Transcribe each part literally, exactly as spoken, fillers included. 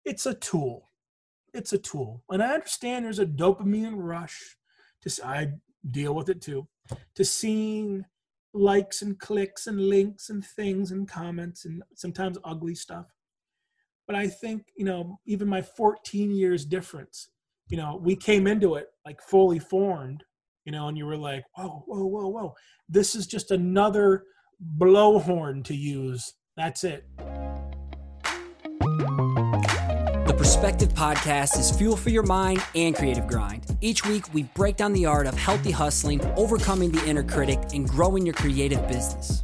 it's a tool. It's a tool. And I understand there's a dopamine rush. To, I deal with it too. To seeing likes and clicks and links and things and comments and sometimes ugly stuff. But I think, you know, even my fourteen years difference, you know, we came into it like fully formed, you know, and you were like, whoa, whoa, whoa, whoa. This is just another blowhorn to use. That's it. The Perspective Podcast is fuel for your mind and creative grind. Each week, we break down the art of healthy hustling, overcoming the inner critic, and growing your creative business.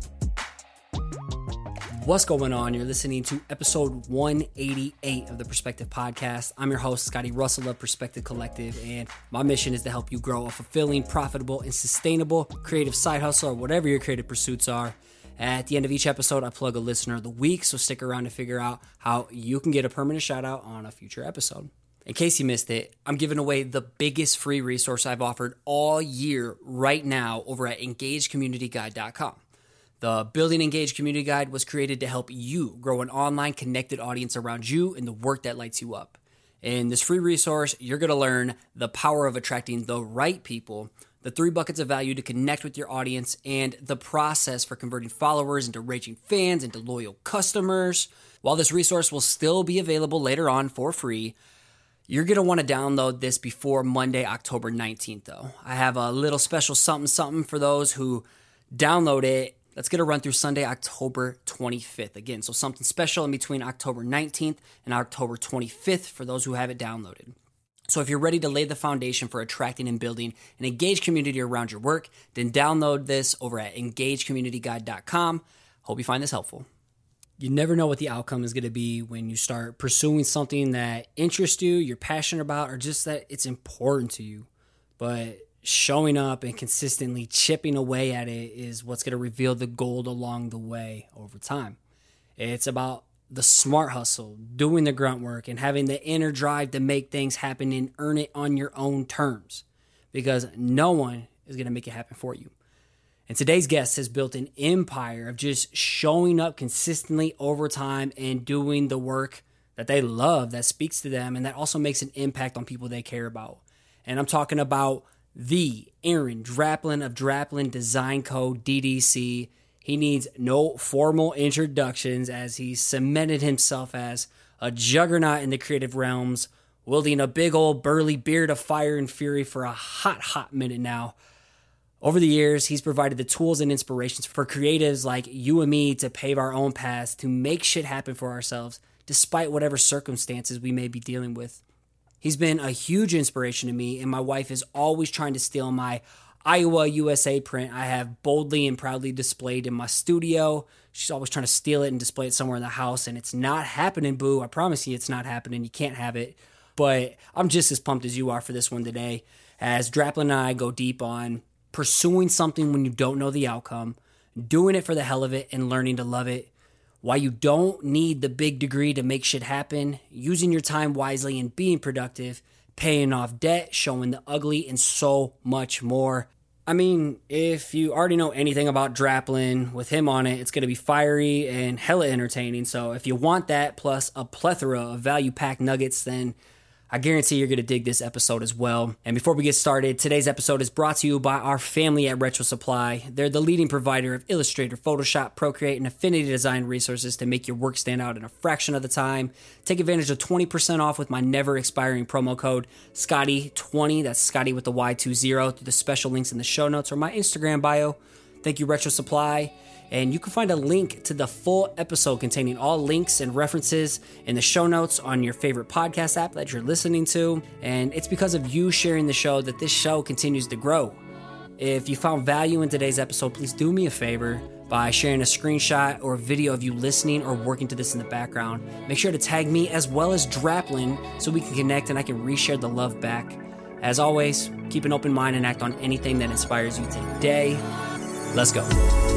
What's going on? You're listening to episode one eighty-eight of the Perspective Podcast. I'm your host, Scotty Russell of Perspective Collective, and my mission is to help you grow a fulfilling, profitable, and sustainable creative side hustle or whatever your creative pursuits are. At the end of each episode, I plug a listener of the week, so stick around to figure out how you can get a permanent shout out on a future episode. In case you missed it, I'm giving away the biggest free resource I've offered all year right now over at engage community guide dot com. The Building Engaged Community Guide was created to help you grow an online connected audience around you and the work that lights you up. In this free resource, you're going to learn the power of attracting the right people, the three buckets of value to connect with your audience, and the process for converting followers into raging fans, into loyal customers. While this resource will still be available later on for free, you're going to want to download this before Monday, October nineteenth, though. I have a little special something something for those who download it. That's going to run through Sunday, October twenty-fifth. Again, so something special in between October nineteenth and October twenty-fifth for those who have it downloaded. So if you're ready to lay the foundation for attracting and building an engaged community around your work, then download this over at engage community guide dot com. Hope you find this helpful. You never know what the outcome is going to be when you start pursuing something that interests you, you're passionate about, or just that it's important to you. But showing up and consistently chipping away at it is what's going to reveal the gold along the way over time. It's about the smart hustle, doing the grunt work, and having the inner drive to make things happen and earn it on your own terms, because no one is going to make it happen for you. And today's guest has built an empire of just showing up consistently over time and doing the work that they love, that speaks to them, and that also makes an impact on people they care about. And I'm talking about the Aaron Draplin of Draplin Design Co. D D C. He needs no formal introductions as he's cemented himself as a juggernaut in the creative realms, wielding a big old burly beard of fire and fury for a hot, hot minute now. Over the years, he's provided the tools and inspirations for creatives like you and me to pave our own paths, to make shit happen for ourselves, despite whatever circumstances we may be dealing with. He's been a huge inspiration to me, and my wife is always trying to steal my Iowa U S A print I have boldly and proudly displayed in my studio. She's always trying to steal it and display it somewhere in the house, and it's not happening, boo. I promise you it's not happening. You can't have it. But I'm just as pumped as you are for this one today, as Draplin and I go deep on pursuing something when you don't know the outcome, doing it for the hell of it, and learning to love it. Why you don't need the big degree to make shit happen, using your time wisely and being productive, paying off debt, showing the ugly, and so much more. I mean, if you already know anything about Draplin, with him on it, it's going to be fiery and hella entertaining. So if you want that, plus a plethora of value-packed nuggets, then I guarantee you're going to dig this episode as well. And before we get started, today's episode is brought to you by our family at Retro Supply. They're the leading provider of Illustrator, Photoshop, Procreate, and Affinity design resources to make your work stand out in a fraction of the time. Take advantage of twenty percent off with my never expiring promo code Scotty twenty. That's Scotty with the Y twenty through the special links in the show notes or my Instagram bio. Thank you, Retro Supply. And you can find a link to the full episode containing all links and references in the show notes on your favorite podcast app that you're listening to. And it's because of you sharing the show that this show continues to grow. If you found value in today's episode, please do me a favor by sharing a screenshot or a video of you listening or working to this in the background. Make sure to tag me as well as Draplin so we can connect and I can reshare the love back. As always, keep an open mind and act on anything that inspires you today. Let's go.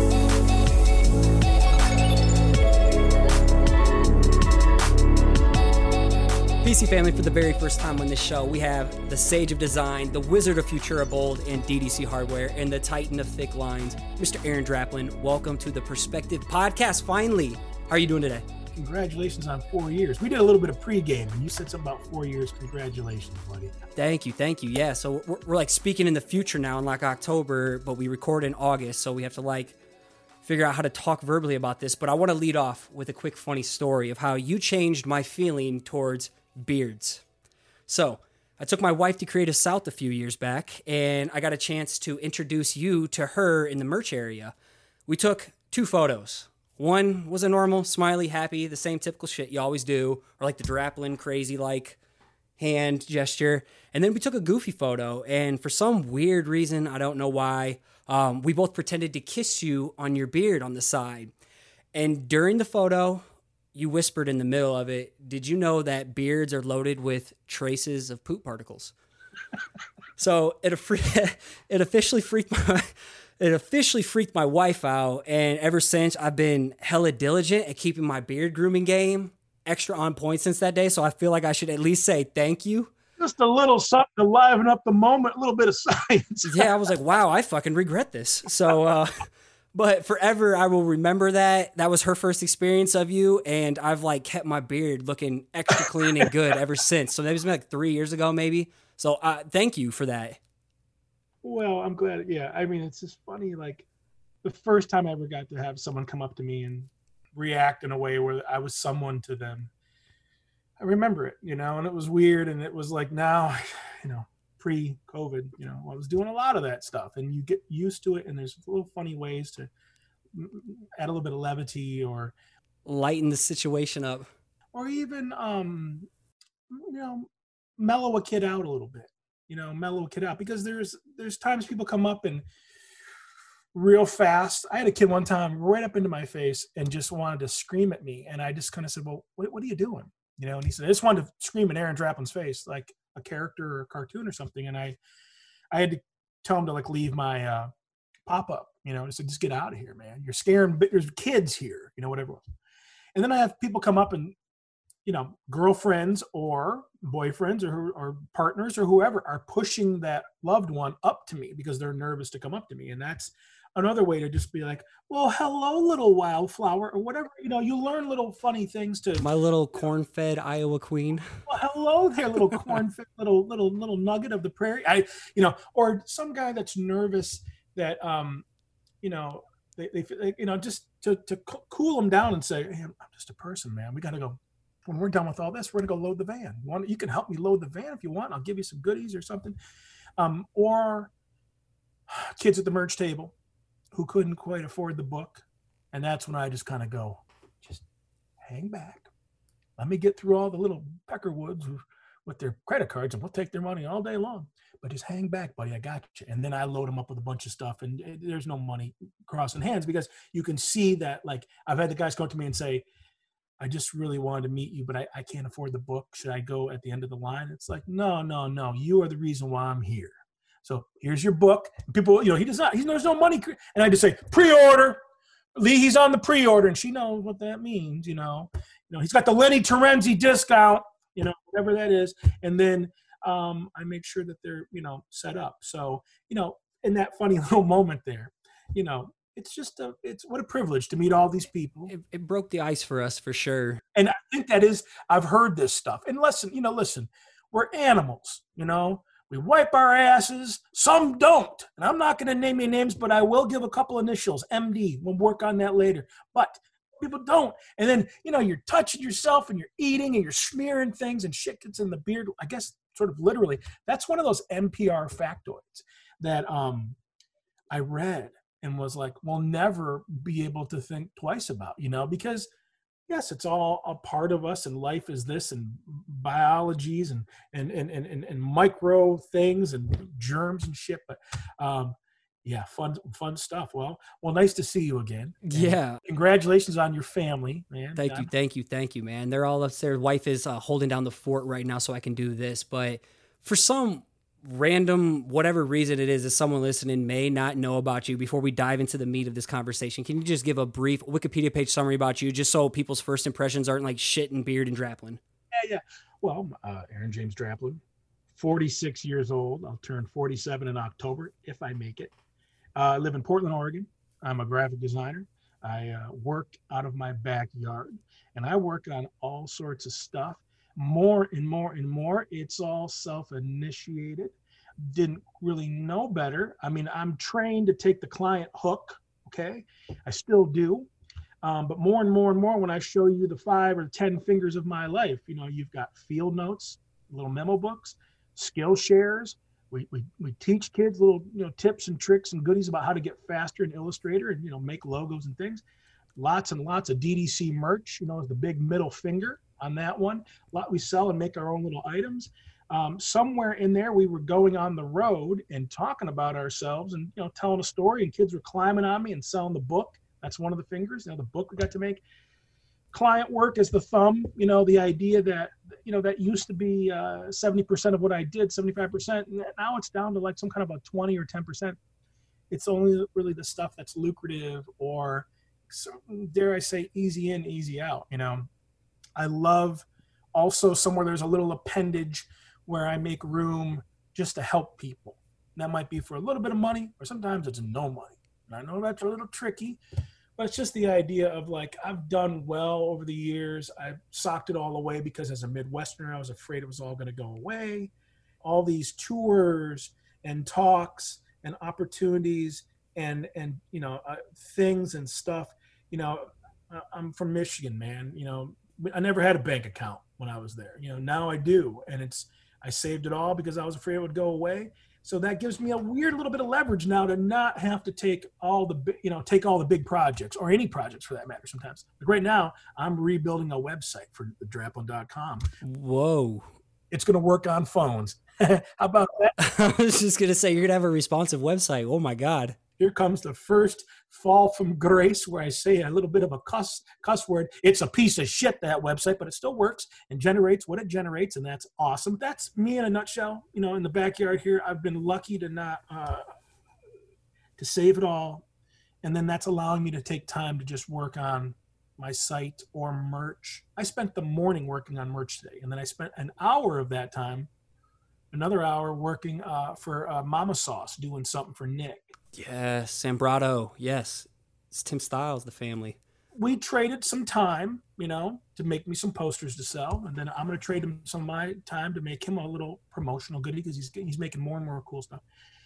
P C family, for the very first time on this show, we have the Sage of Design, the Wizard of Futura Bold and D D C Hardware, and the Titan of Thick Lines, Mister Aaron Draplin. Welcome to the Perspective Podcast, finally. How are you doing today? congratulations on four years. We did a little bit of pregame, and you said something about four years. Congratulations, buddy. Thank you. Thank you. Yeah. So we're, we're like speaking in the future now in like October, but we record in August. So we have to like figure out how to talk verbally about this. But I want to lead off with a quick funny story of how you changed my feeling towards beards. So I took my wife to Creative South a few years back, and I got a chance to introduce you to her in the merch area. We took two photos. One was a normal, smiley, happy, the same typical shit you always do, or like the Draplin crazy like hand gesture. And then we took a goofy photo, and for some weird reason, I don't know why, um, we both pretended to kiss you on your beard on the side. And during the photo, you whispered in the middle of it, did you know that beards are loaded with traces of poop particles? So it, it officially freaked my... It officially freaked my wife out, and ever since, I've been hella diligent at keeping my beard grooming game extra on point since that day, so I feel like I should at least say thank you. Just a little something to liven up the moment, a little bit of science. Yeah, I was like, wow, I fucking regret this. So, uh, but forever, I will remember that. That was her first experience of you, and I've, like, kept my beard looking extra clean and good ever since. So that was like three years ago, maybe. So uh, thank you for that. Well, I'm glad. Yeah, I mean, it's just funny. Like the first time I ever got to have someone come up to me and react in a way where I was someone to them, I remember it, you know, and it was weird. And it was like now, you know, pre-COVID, you know, I was doing a lot of that stuff, and you get used to it. And there's little funny ways to add a little bit of levity or lighten the situation up, or even, um, you know, mellow a kid out a little bit. You know, mellow a kid out, because there's there's times people come up and real fast. I had a kid one time right up into my face and just wanted to scream at me, and I just kind of said, "Well, what, what are you doing?" You know, and he said, "I just wanted to scream in Aaron Draplin's face, like a character or a cartoon or something." And I, I had to tell him to like leave my uh, pop up. You know, I said, "Just get out of here, man. You're scaring. There's kids here. You know, whatever." And then I have people come up and, you know, girlfriends or boyfriends or, or partners or whoever are pushing that loved one up to me because they're nervous to come up to me. And that's another way to just be like, well, hello, little wildflower, or whatever. You know, you learn little funny things to my little corn-fed Iowa queen. Well, hello there, little corn-fed little, little, little nugget of the prairie. I, you know, or some guy that's nervous that, um, you know, they, they, you know, just to, to cool them down and say, hey, I'm just a person, man. We got to go. When we're done with all this, we're gonna go load the van. You, want, you can help me load the van if you want. I'll give you some goodies or something. Um, or kids at the merch table who couldn't quite afford the book. And that's when I just kind of go, just hang back. Let me get through all the little Peckerwoods with their credit cards, and we'll take their money all day long. But just hang back, buddy. I got you. And then I load them up with a bunch of stuff, and there's no money crossing hands, because you can see that, like, I've had the guys come to me and say, I just really wanted to meet you, but I, I can't afford the book. Should I go at the end of the line? It's like, no, no, no. You are the reason why I'm here. So here's your book. People, you know, he does not, he, there's no money. And I just say, pre-order. Lee, he's on the pre-order. And she knows what that means, you know. You know, he's got the Lenny Terenzi discount, you know, whatever that is. And then um, I make sure that they're, you know, set up. So, you know, in that funny little moment there, you know, it's just a, it's what a privilege to meet all these people. It, it broke the ice for us, for sure. And I think that is, I've heard this stuff. And listen, you know, listen, we're animals, you know, we wipe our asses. Some don't. And I'm not going to name any names, but I will give a couple initials, M D. We'll work on that later. But people don't. And then, you know, you're touching yourself and you're eating and you're smearing things and shit gets in the beard. I guess sort of literally, that's one of those N P R factoids that um, I read. And was like, we'll never be able to think twice about, you know, because yes, it's all a part of us, and life is this, and biologies and and and and, and micro things and germs and shit. But um, yeah, fun fun stuff. Well, well, nice to see you again. And yeah, congratulations on your family, man. Thank God. you, thank you, thank you, man. They're all upstairs. Wife is uh, holding down the fort right now, so I can do this. But for some random, whatever reason it is that someone listening may not know about you, before we dive into the meat of this conversation, can you just give a brief Wikipedia page summary about you, just so people's first impressions aren't like shit and beard and Draplin? Yeah, yeah. Well, uh, Aaron James Draplin, forty-six years old. I'll turn forty-seven in October if I make it. Uh, I live in Portland, Oregon. I'm a graphic designer. I uh, work out of my backyard, and I work on all sorts of stuff. More and more and more, it's all self-initiated. Didn't really know better. I mean, I'm trained to take the client hook, okay? I still do. Um, but more and more and more, when I show you the five or ten fingers of my life, you know, you've got field notes, little memo books, skill shares. We, we, we teach kids little, you know, tips and tricks and goodies about how to get faster in Illustrator and, you know, make logos and things. Lots and lots of D D C merch, you know, is the big middle finger on that one. A lot we sell and make our own little items. Um, somewhere in there, we were going on the road and talking about ourselves and, you know, telling a story, and kids were climbing on me and selling the book. That's one of the fingers, you know, the book we got to make. Client work is the thumb, you know, the idea that, you know, that used to be uh, seventy percent of what I did, seventy-five percent. Now it's down to like some kind of a twenty or ten percent. It's only really the stuff that's lucrative or, dare I say, easy in, easy out, you know. I love also somewhere there's a little appendage where I make room just to help people. That might be for a little bit of money, or sometimes it's no money. And I know that's a little tricky, but it's just the idea of like, I've done well over the years. I've socked it all away because as a Midwesterner, I was afraid it was all going to go away. All these tours and talks and opportunities and, and, you know, uh, things and stuff, you know, I'm from Michigan, man. You know, I never had a bank account when I was there. You know, now I do. And it's, I saved it all because I was afraid it would go away. So that gives me a weird little bit of leverage now to not have to take all the, you know, take all the big projects or any projects for that matter sometimes. Like right now, I'm rebuilding a website for the draplin dot com. Whoa. It's going to work on phones. How about that? I was just going to say, you're going to have a responsive website. Oh my God. Here comes the first fall from grace where I say a little bit of a cuss cuss word. It's a piece of shit, that website, but it still works and generates what it generates, and that's awesome. That's me in a nutshell. You know, in the backyard here, I've been lucky to not uh, to save it all, and then that's allowing me to take time to just work on my site or merch. I spent the morning working on merch today, and then I spent an hour of that time, another hour working uh, for uh, Mama Sauce, doing something for Nick. Yes, Sambrato. Yes. It's Tim Styles, the family. We traded some time, you know, to make me some posters to sell. And then I'm going to trade him some of my time to make him a little promotional goodie because he's he's making more and more cool stuff.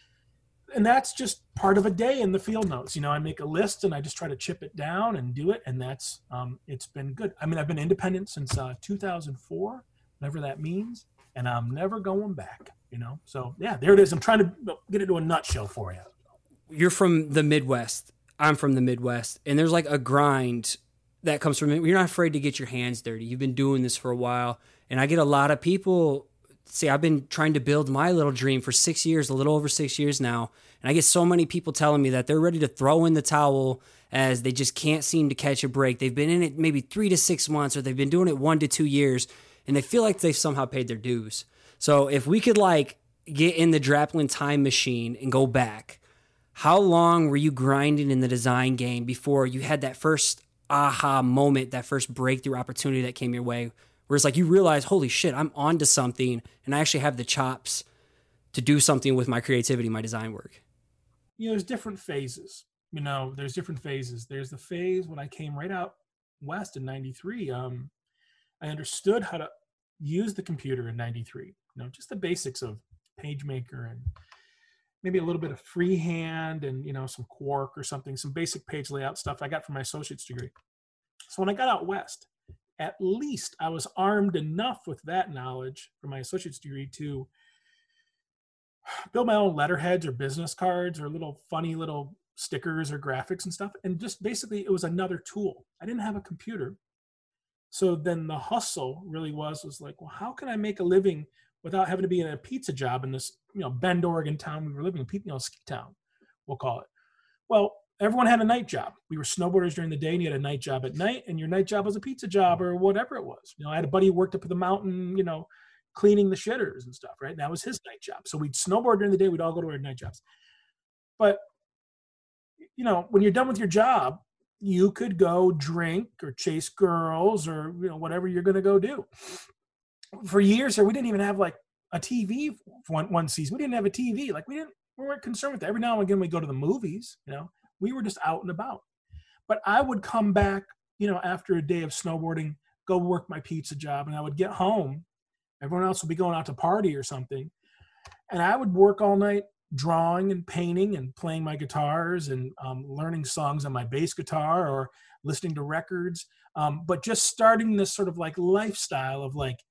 And that's just part of a day in the field notes. You know, I make a list and I just try to chip it down and do it. And that's, um, it's been good. I mean, I've been independent since uh, two thousand four, whatever that means. And I'm never going back, you know. So, yeah, there it is. I'm trying to get it to a nutshell for you. You're from the Midwest. I'm from the Midwest. And there's like a grind that comes from it. You're not afraid to get your hands dirty. You've been doing this for a while. And I get a lot of people say, I've been trying to build my little dream for six years, a little over six years now. And I get so many people telling me that they're ready to throw in the towel as they just can't seem to catch a break. They've been in it maybe three to six months, or they've been doing it one to two years, and they feel like they've somehow paid their dues. So if we could like get in the Draplin time machine and go back, how long were you grinding in the design game before you had that first aha moment, that first breakthrough opportunity that came your way, where it's like you realize, holy shit, I'm onto something, and I actually have the chops to do something with my creativity, my design work? You know, there's different phases. You know, there's different phases. There's the phase when I came right out west in ninety-three. Um, I understood how to use the computer in ninety-three. You know, just the basics of PageMaker and maybe a little bit of freehand and, you know, some Quark or something, some basic page layout stuff I got from my associate's degree. So when I got out west, at least I was armed enough with that knowledge from my associate's degree to build my own letterheads or business cards or little funny little stickers or graphics and stuff. And just basically it was another tool. I didn't have a computer. So then the hustle really was, was like, well, how can I make a living without having to be in a pizza job in this, you know, Bend, Oregon town we were living in, you know, ski town, we'll call it. Well, everyone had a night job. We were snowboarders during the day, and you had a night job at night, and your night job was a pizza job or whatever it was. You know, I had a buddy who worked up at the mountain, you know, cleaning the shitters and stuff, right? And that was his night job. So we'd snowboard during the day. We'd all go to our night jobs. But, you know, when you're done with your job, you could go drink or chase girls or, you know, whatever you're going to go do. For years here, we didn't even have like a T V for one, one season. We didn't have a T V. Like we didn't, we weren't concerned with that. Every now and again, we go to the movies, you know, we were just out and about. but I would come back, you know, after a day of snowboarding, go work my pizza job, and I would get home. Everyone else would be going out to party or something. And I would work all night drawing and painting and playing my guitars and um, learning songs on my bass guitar or listening to records. Um, but just starting this sort of like lifestyle of like,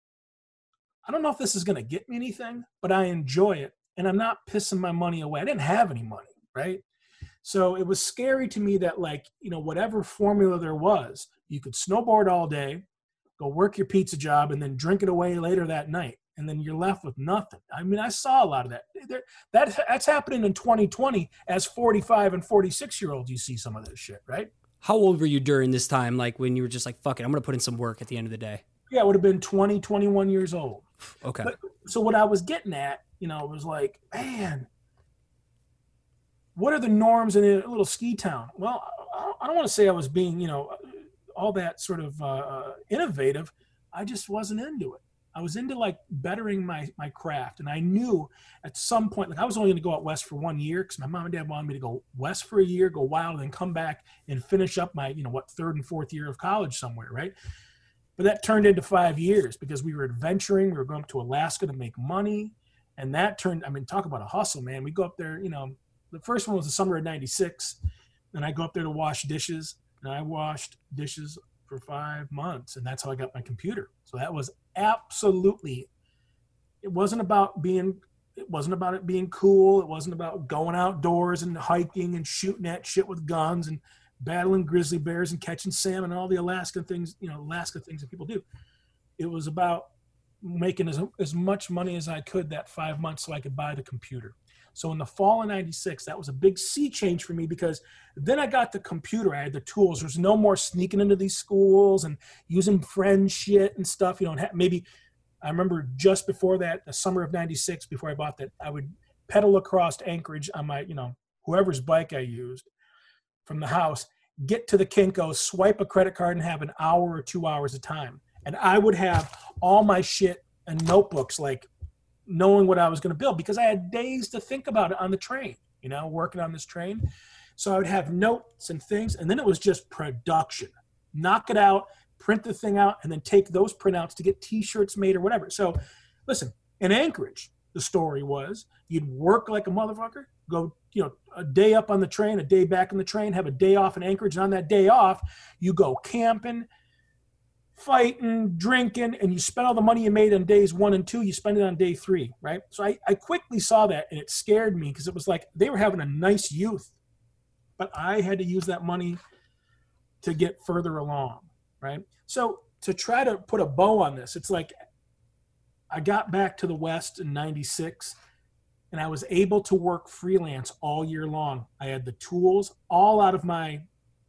I don't know if this is going to get me anything, but I enjoy it. And I'm not pissing my money away. I didn't have any money, right? So it was scary to me that like, you know, whatever formula there was, you could snowboard all day, go work your pizza job, and then drink it away later that night. And then you're left with nothing. I mean, I saw a lot of that. There, that that's happening in twenty twenty as forty-five and forty-six year olds. You see some of this shit, right? How old were you during this time? Like when you were just like, fuck it, I'm going to put in some work at the end of the day. Yeah, it would have been twenty, twenty-one years old. Okay. But, so what I was getting at, you know, was like, man, what are the norms in a little ski town? Well, I don't want to say I was being, you know, all that sort of uh, innovative. I just wasn't into it. I was into like bettering my my craft, and I knew at some point, like I was only going to go out west for one year because my mom and dad wanted me to go west for a year, go wild, and then come back and finish up my, you know, what, third and fourth year of college somewhere, right? But that turned into five years because we were adventuring. We were going up to Alaska to make money, and that turned. I mean, talk about a hustle, man. We go up there, you know. The first one was the summer of ninety-six, and I go up there to wash dishes, and I washed dishes for five months, and that's how I got my computer. So that was absolutely, it wasn't about being, it wasn't about it being cool. It wasn't about going outdoors and hiking and shooting at shit with guns and battling grizzly bears and catching salmon and all the Alaska things, you know, Alaska things that people do. It was about making as, as much money as I could that five months so I could buy the computer. So in the fall of ninety-six, that was a big sea change for me because then I got the computer. I had the tools. There's no more sneaking into these schools and using friend shit and stuff. You know, maybe I remember just before that, the summer of ninety-six, before I bought that, I would pedal across Anchorage on my, you know, whoever's bike I used from the house, get to the Kinko, swipe a credit card and have an hour or two hours of time. And I would have all my shit and notebooks, like knowing what I was going to build because I had days to think about it on the train, you know, working on this train. So I would have notes and things. And then it was just production, knock it out, print the thing out, and then take those printouts to get t-shirts made or whatever. So listen, in Anchorage, the story was you'd work like a motherfucker, go, you know, a day up on the train, a day back on the train, have a day off in Anchorage. And on that day off, you go camping, fighting, drinking, and you spend all the money you made on days one and two, you spend it on day three, right? So I, I quickly saw that, and it scared me because it was like they were having a nice youth, but I had to use that money to get further along, right? So to try to put a bow on this, it's like I got back to the West in ninety-six, and I was able to work freelance all year long. I had the tools all out of my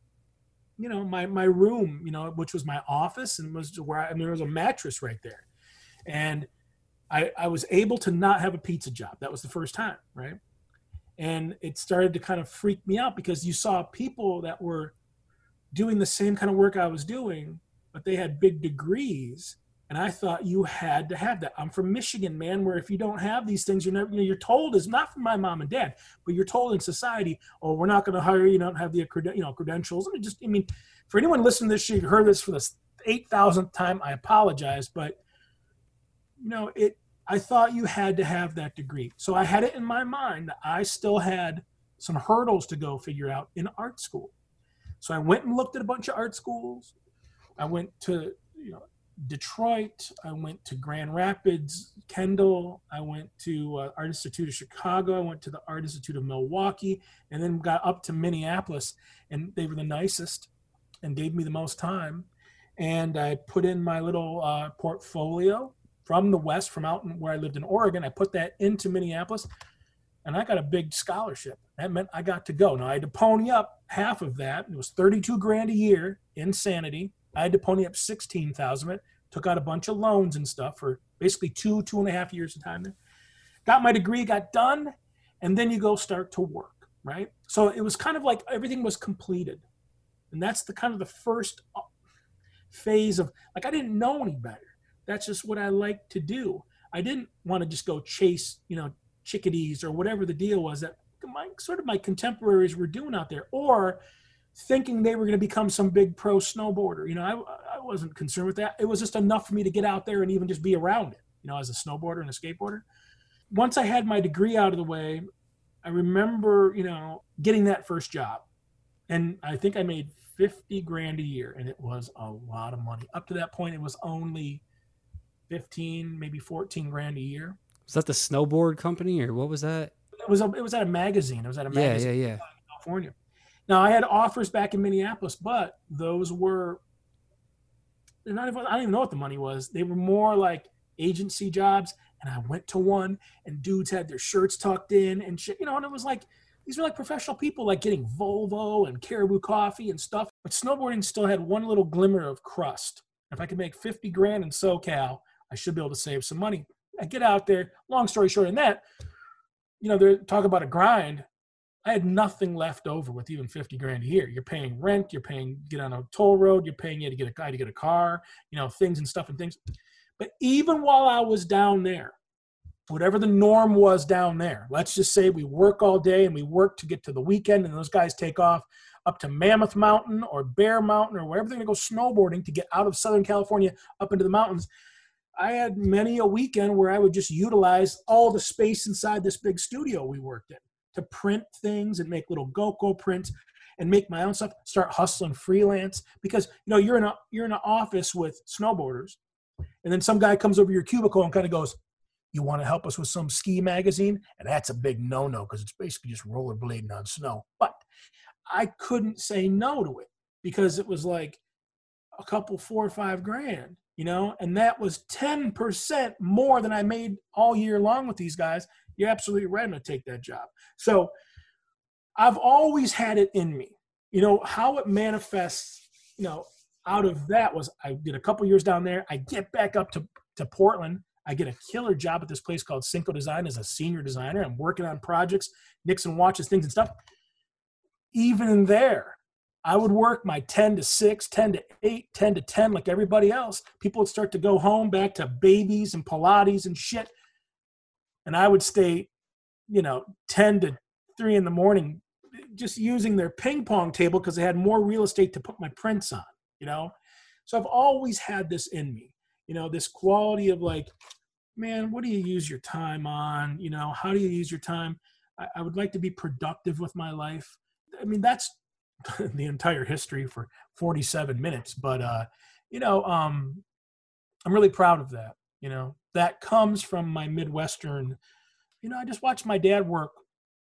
you know, my, my room, you know, which was my office and was where I, I mean, there was a mattress right there. And I, I was able to not have a pizza job. That was the first time. Right. And it started to kind of freak me out because you saw people that were doing the same kind of work I was doing, but they had big degrees. And I thought you had to have that. I'm from Michigan, man, where if you don't have these things, you're never, you know, you're told is not from my mom and dad, but you're told in society, oh, we're not going to hire you, you don't have the, you know, credentials. I mean, just, I mean, for anyone listening to this, you heard this for the eight thousandth time, I apologize, but you know, it, I thought you had to have that degree. So I had it in my mind that I still had some hurdles to go figure out in art school. So I went and looked at a bunch of art schools. I went to, you know, Detroit, I went to Grand Rapids, Kendall, I went to uh, Art Institute of Chicago, I went to the Art Institute of Milwaukee, and then got up to Minneapolis, and they were the nicest and gave me the most time. And I put in my little uh, portfolio from the West, from out in, where I lived in Oregon. I put that into Minneapolis, and I got a big scholarship. That meant I got to go. Now I had to pony up half of that. It was thirty-two grand a year, insanity. I had to pony up sixteen thousand of it, took out a bunch of loans and stuff for basically two, two and a half years of time there. Got my degree, got done, and then you go start to work, right? So it was kind of like everything was completed. And that's the kind of the first phase of, like, I didn't know any better. That's just what I like to do. I didn't want to just go chase, you know, chickadees or whatever the deal was that my sort of my contemporaries were doing out there. Or thinking they were going to become some big pro snowboarder. You know, I, I wasn't concerned with that. It was just enough for me to get out there and even just be around it, you know, as a snowboarder and a skateboarder. Once I had my degree out of the way, I remember, you know, getting that first job. And I think I made fifty grand a year, and it was a lot of money. Up to that point, it was only fifteen, maybe fourteen grand a year. Was that the snowboard company, or what was that? It was a, it was at a magazine. It was at a magazine yeah, yeah, yeah. in California. Now, I had offers back in Minneapolis, but those were, they're not even, I don't even know what the money was. They were more like agency jobs. And I went to one, and dudes had their shirts tucked in and shit, you know, and it was like, these were like professional people, like getting Volvo and Caribou coffee and stuff. But snowboarding still had one little glimmer of crust. If I could make fifty grand in SoCal, I should be able to save some money. I get out there, long story short in that, you know, they're talking about a grind. I had nothing left over with even fifty grand a year. You're paying rent, you're paying, get on a toll road, you're paying you to get a guy to get a car, you know, things and stuff and things. But even while I was down there, whatever the norm was down there, let's just say we work all day and we work to get to the weekend, and those guys take off up to Mammoth Mountain or Bear Mountain or wherever they're going to go snowboarding to get out of Southern California up into the mountains. I had many a weekend where I would just utilize all the space inside this big studio we worked in to print things and make little GoPro prints and make my own stuff, start hustling freelance. Because, you know, you're in a, you're in an office with snowboarders, and then some guy comes over your cubicle and kind of goes, you want to help us with some ski magazine? And that's a big no-no, because it's basically just rollerblading on snow. But I couldn't say no to it, because it was like a couple, four or five grand, you know, and that was ten percent more than I made all year long with these guys. You're absolutely right. I'm going to take that job. So I've always had it in me, you know, how it manifests, you know, out of that was I did a couple years down there. I get back up to, to Portland. I get a killer job at this place called Cinco Design as a senior designer. I'm working on projects, Nixon watches, things and stuff. Even there, I would work my ten to six, ten to eight, ten to ten like everybody else. People would start to go home back to babies and Pilates and shit. And I would stay, you know, ten to three in the morning just using their ping pong table because they had more real estate to put my prints on, you know? So I've always had this in me, you know, this quality of like, man, what do you use your time on? You know, how do you use your time? I, I would like to be productive with my life. I mean, that's the entire history for forty-seven minutes, but, uh, you know, um, I'm really proud of that. You know, that comes from my Midwestern, you know, I just watched my dad work,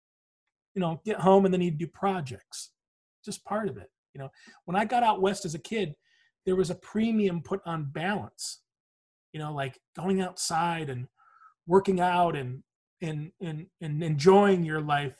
you know, get home and then he'd do projects, just part of it. You know, when I got out West as a kid, there was a premium put on balance, you know, like going outside and working out and, and, and, and enjoying your life.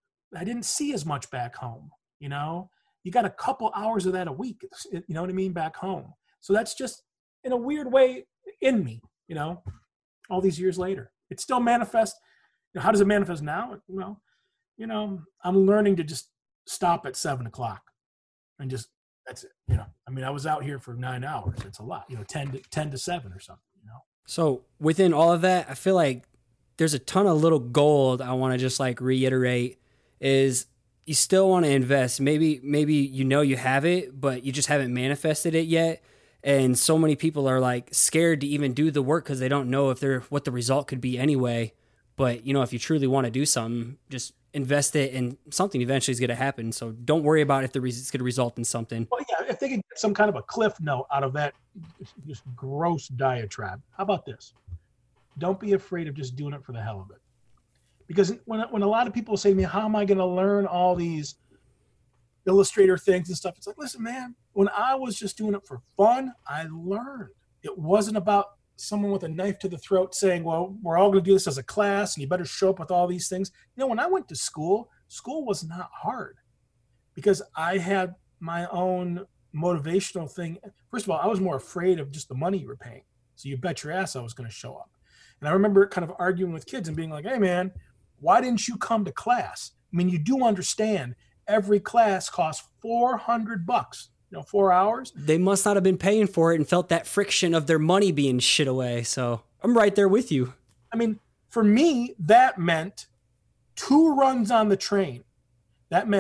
I didn't see as much back home, you know, you got a couple hours of that a week, you know what I mean, back home. So that's just in a weird way in me, you know, all these years later, it still manifests. You know, how does it manifest now? Well, you know, I'm learning to just stop at seven o'clock and just, that's it. You know, I mean, I was out here for nine hours. It's a lot, you know, ten to ten to seven or something, you know? So within all of that, I feel like there's a ton of little gold I want to just like reiterate is you still want to invest. Maybe, maybe, you know, you have it, but you just haven't manifested it yet. And so many people are like scared to even do the work because they don't know if they're, what the result could be anyway. But, you know, if you truly want to do something, just invest it and something eventually is going to happen. So don't worry about if the res- it's going to result in something. Well, yeah, if they can get some kind of a cliff note out of that just gross diatribe, how about this? Don't be afraid of just doing it for the hell of it. Because when, when a lot of people say to me, how am I going to learn all these Illustrator things and stuff? It's like, listen, man, when I was just doing it for fun, I learned. It wasn't about someone with a knife to the throat saying, well, we're all going to do this as a class and you better show up with all these things. You know, when I went to school, school was not hard because I had my own motivational thing. First of all, I was more afraid of just the money you were paying. So you bet your ass I was going to show up. And I remember kind of arguing with kids and being like, hey, man, why didn't you come to class? I mean, you do understand every class costs four hundred bucks. You know, four hours. They must not have been paying for it and felt that friction of their money being shit away. So I'm right there with you. I mean, for me, that meant two runs on the train. That meant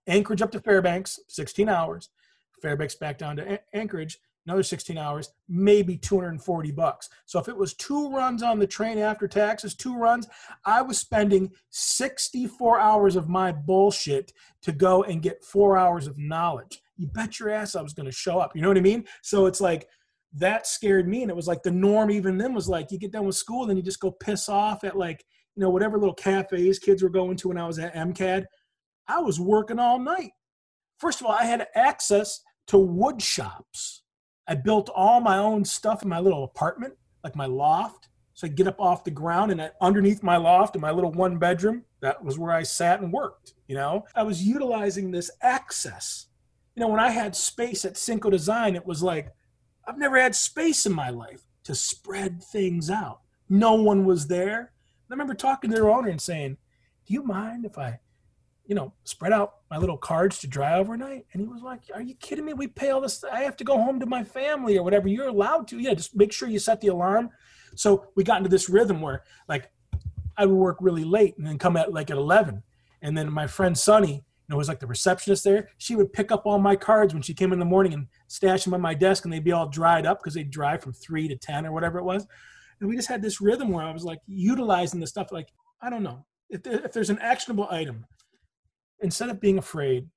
Anchorage up to Fairbanks, sixteen hours. Fairbanks back down to Anchorage, another sixteen hours, maybe two hundred forty bucks. So if it was two runs on the train after taxes, two runs, I was spending sixty-four hours of my bullshit to go and get four hours of knowledge. You bet your ass I was going to show up. You know what I mean? So it's like, that scared me. And it was like the norm even then was like, you get done with school, then you just go piss off at like, you know, whatever little cafes kids were going to when I was at M C A D. I was working all night. First of all, I had access to wood shops. I built all my own stuff in my little apartment, like my loft. So I get up off the ground, and I, underneath my loft in my little one bedroom, that was where I sat and worked. You know, I was utilizing this access. You know, when I had space at Cinco Design, it was like, I've never had space in my life to spread things out. No one was there. I remember talking to their owner and saying, do you mind if I, you know, spread out my little cards to dry overnight? And he was like, are you kidding me? We pay all this. I have to go home to my family or whatever. You're allowed to. Yeah, just make sure you set the alarm. So we got into this rhythm where like I would work really late and then come at like at eleven. And then my friend Sunny, you know, was like the receptionist there. She would pick up all my cards when she came in the morning and stash them on my desk, and they'd be all dried up because they'd dry from three to ten or whatever it was. And we just had this rhythm where I was like utilizing the stuff. Like, I don't know, if, there, if there's an actionable item, instead of being afraid,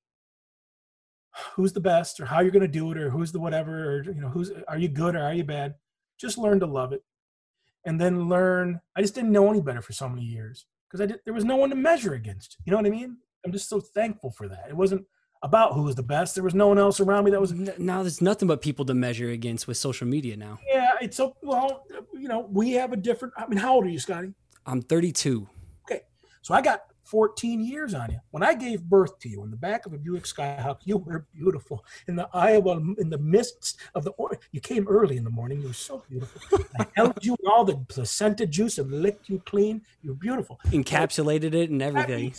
who's the best or how you're going to do it or who's the whatever, or, you know, who's, are you good or are you bad? Just learn to love it. And then learn, I just didn't know any better for so many years because I did, there was no one to measure against. You know what I mean? I'm just so thankful for that. It wasn't about who was the best. There was no one else around me that was. Now there's nothing but people to measure against with social media now. Yeah, it's so, well, you know, we have a different, I mean, how old are you, Scotty? I'm thirty-two. Okay. So I got fourteen years on you. When I gave birth to you in the back of a Buick Skyhawk, you were beautiful. In the Iowa, in the mists of the, you came early in the morning. You were so beautiful. I held you in all the placenta juice and licked you clean. You were beautiful. Encapsulated it and everything.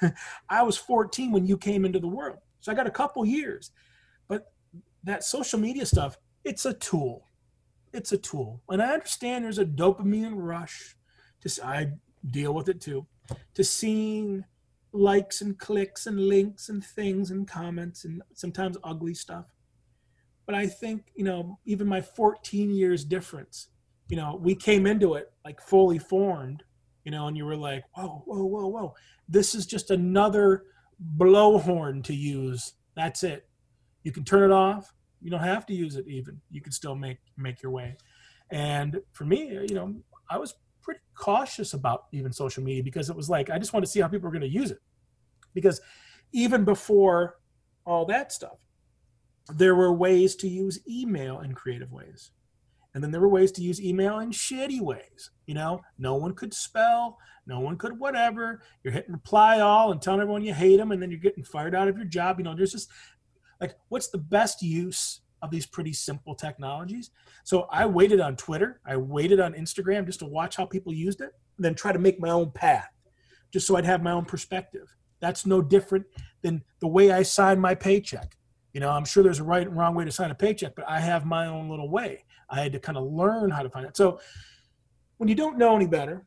I was fourteen when you came into the world. So I got a couple years. But that social media stuff, it's a tool. It's a tool. And I understand there's a dopamine rush. Just, I deal with it too. To seeing likes and clicks and links and things and comments and sometimes ugly stuff. But I think, you know, even my fourteen years difference, you know, we came into it like fully formed, you know, and you were like, whoa, whoa, whoa, whoa. This is just another blowhorn to use. That's it. You can turn it off. You don't have to use it even. You can still make make your way. And for me, you know, I was pretty cautious about even social media because it was like, I just want to see how people are going to use it. Because even before all that stuff, there were ways to use email in creative ways. And then there were ways to use email in shitty ways. You know, no one could spell, no one could whatever. You're hitting reply all and telling everyone you hate them, and then you're getting fired out of your job. You know, there's just like, what's the best use of these pretty simple technologies? So I waited on Twitter. I waited on Instagram just to watch how people used it, and then try to make my own path, just so I'd have my own perspective. That's no different than the way I sign my paycheck. You know, I'm sure there's a right and wrong way to sign a paycheck, but I have my own little way. I had to kind of learn how to find it. So when you don't know any better,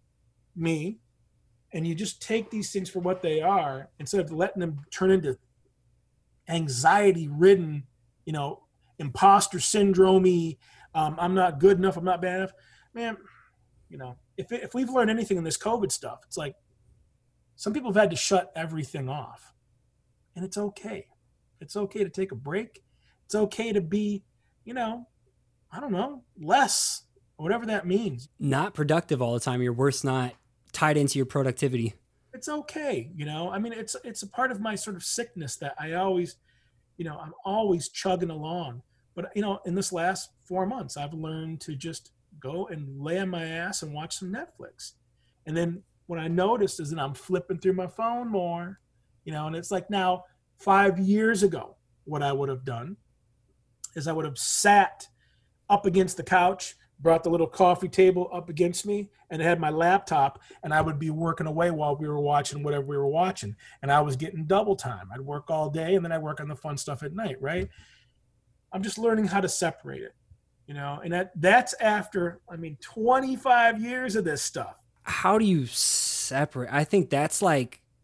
me, and you just take these things for what they are, instead of letting them turn into anxiety-ridden, you know, imposter syndrome-y, um, I'm not good enough, I'm not bad enough. Man, you know, if if we've learned anything in this COVID stuff, it's like some people have had to shut everything off. And it's okay. It's okay to take a break. It's okay to be, you know, I don't know, less, whatever that means. Not productive all the time. Your worth's not tied into your productivity. It's okay. You know, I mean, it's, it's a part of my sort of sickness that I always, you know, I'm always chugging along. But, you know, in this last four months, I've learned to just go and lay on my ass and watch some Netflix. And then what I noticed is that I'm flipping through my phone more, you know, and it's like now five years ago, what I would have done is I would have sat up against the couch, brought the little coffee table up against me, and I had my laptop, and I would be working away while we were watching whatever we were watching. And I was getting double time. I'd work all day, and then I'd work on the fun stuff at night, right? I'm just learning how to separate it, you know, and that that's after, I mean, twenty-five years of this stuff. How do you separate? I think that's like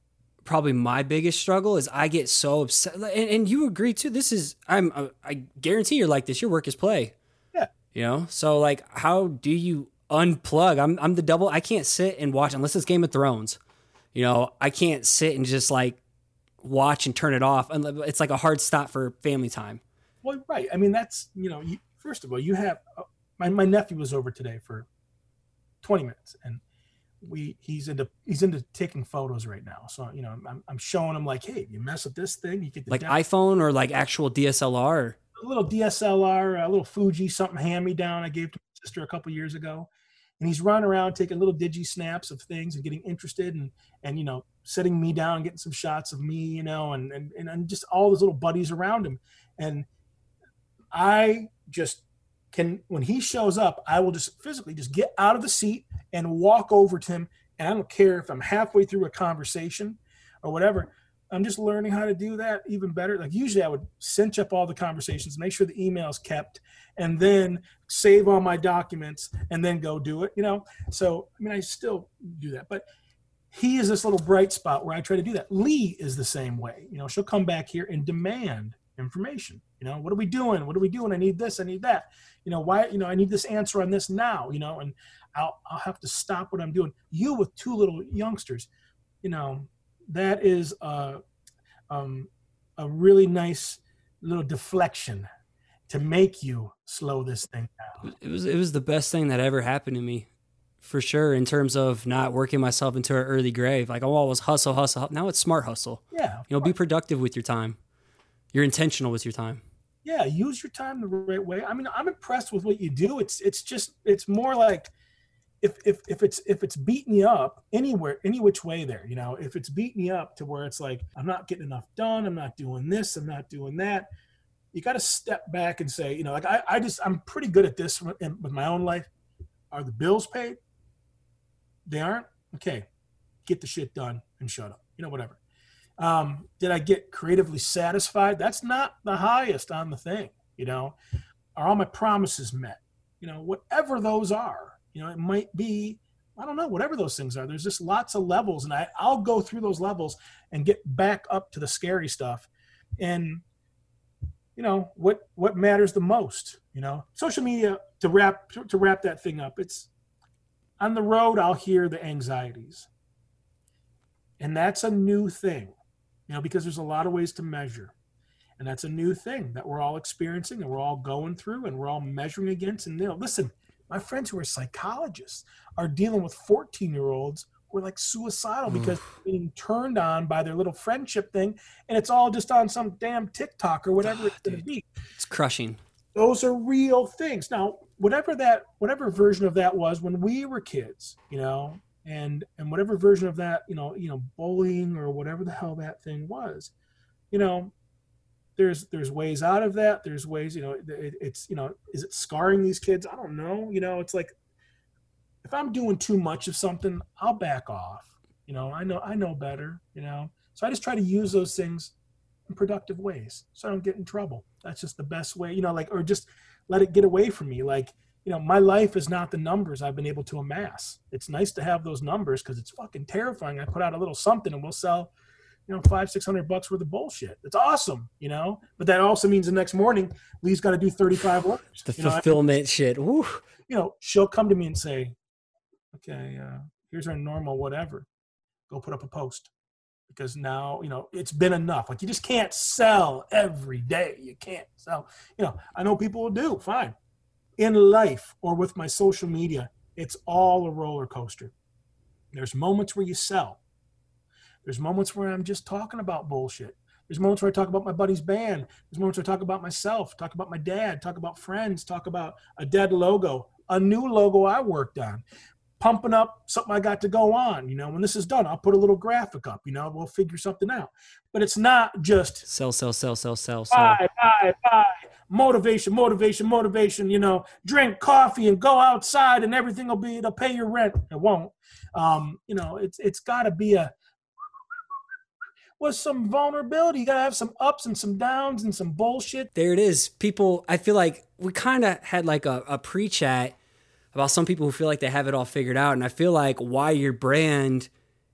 probably my biggest struggle is I get so upset. And, and you agree too. This is, I'm, uh, I guarantee you're like this. Your work is play. Yeah. You know? So like, how do you unplug? I'm, I'm the double. I can't sit and watch unless it's Game of Thrones. You know, I can't sit and just like watch and turn it off. It's like a hard stop for family time. Well, right. I mean, that's, you know, you, first of all, you have, uh, my, my nephew was over today for twenty minutes, and we, he's into, he's into taking photos right now. So, you know, I'm, I'm showing him like, hey, you mess with this thing, you get the like depth. iPhone or like actual D S L R. A little D S L R, a little Fuji, something hand me down. I gave to my sister a couple years ago, and he's running around taking little digi snaps of things and getting interested and, and, you know, setting me down, getting some shots of me, you know, and, and, and just all his little buddies around him. And I just can, when he shows up, I will just physically just get out of the seat and walk over to him. And I don't care if I'm halfway through a conversation or whatever. I'm just learning how to do that even better. Like usually I would cinch up all the conversations, make sure the email's kept, and then save all my documents and then go do it, you know? So, I mean, I still do that, but he is this little bright spot where I try to do that. Lee is the same way. You know, she'll come back here and demand information. You know, what are we doing? What are we doing? I need this. I need that. You know, why, you know, I need this answer on this now, you know, and I'll, I'll have to stop what I'm doing. You with two little youngsters, you know, that is a, um, a really nice little deflection to make you slow this thing down. It was, it was the best thing that ever happened to me, for sure, in terms of not working myself into an early grave. Like I'm always hustle, hustle. Now it's smart hustle. Yeah. You know, be productive with your time. You're intentional with your time. Yeah. Use your time the right way. I mean, I'm impressed with what you do. It's, it's just, it's more like, If, if if it's if it's beating you up anywhere, any which way there, you know, if it's beating you up to where it's like, I'm not getting enough done, I'm not doing this, I'm not doing that, you got to step back and say, you know, like I, I just, I'm pretty good at this with, with my own life. Are the bills paid? They aren't? Okay. Get the shit done and shut up, you know, whatever. Um, did I get creatively satisfied? That's not the highest on the thing, you know. Are all my promises met? You know, whatever those are. You know, it might be, I don't know, whatever those things are. There's just lots of levels, and I, I'll go through those levels and get back up to the scary stuff. And, you know, what what matters the most, you know? Social media, to wrap to wrap that thing up, it's on the road, I'll hear the anxieties. And that's a new thing, you know, because there's a lot of ways to measure. And that's a new thing that we're all experiencing and we're all going through and we're all measuring against. And, you know, listen, my friends who are psychologists are dealing with fourteen-year-olds who are like suicidal because they're being turned on by their little friendship thing, and it's all just on some damn TikTok or whatever oh, it's going to be. It's crushing. Those are real things. Now, whatever that, whatever version of that was when we were kids, you know, and and whatever version of that, you know, you know, bullying or whatever the hell that thing was, you know. There's there's ways out of that. There's ways, you know, it, it's, you know, is it scarring these kids? I don't know. You know, it's like, if I'm doing too much of something, I'll back off. You know, I know, I know better, you know. So I just try to use those things in productive ways so I don't get in trouble. That's just the best way, you know, like, or just let it get away from me. Like, you know, my life is not the numbers I've been able to amass. It's nice to have those numbers because it's fucking terrifying. I put out a little something and we'll sell, you know, five, six hundred bucks worth of bullshit. It's awesome, you know, but that also means the next morning, Lee's got to do thirty-five orders. The you fulfillment know? shit. Woo. You know, she'll come to me and say, okay, uh, here's our normal whatever. Go put up a post because now, you know, it's been enough. Like you just can't sell every day. You can't sell, you know, I know people will do fine. In life or with my social media, it's all a roller coaster. There's moments where you sell. There's moments where I'm just talking about bullshit. There's moments where I talk about my buddy's band. There's moments where I talk about myself, talk about my dad, talk about friends, talk about a dead logo, a new logo I worked on, pumping up something I got to go on. You know, when this is done, I'll put a little graphic up, you know, we'll figure something out. But it's not just sell, sell, sell, sell, sell, sell. Buy, buy, buy. Motivation, motivation, motivation, you know, drink coffee and go outside and everything will be, it'll pay your rent. It won't. Um, you know, it's it's got to be a, with some vulnerability. You got to have some ups and some downs and some bullshit. There it is. People, I feel like we kind of had like a, a pre-chat about some people who feel like they have it all figured out. And I feel like why your brand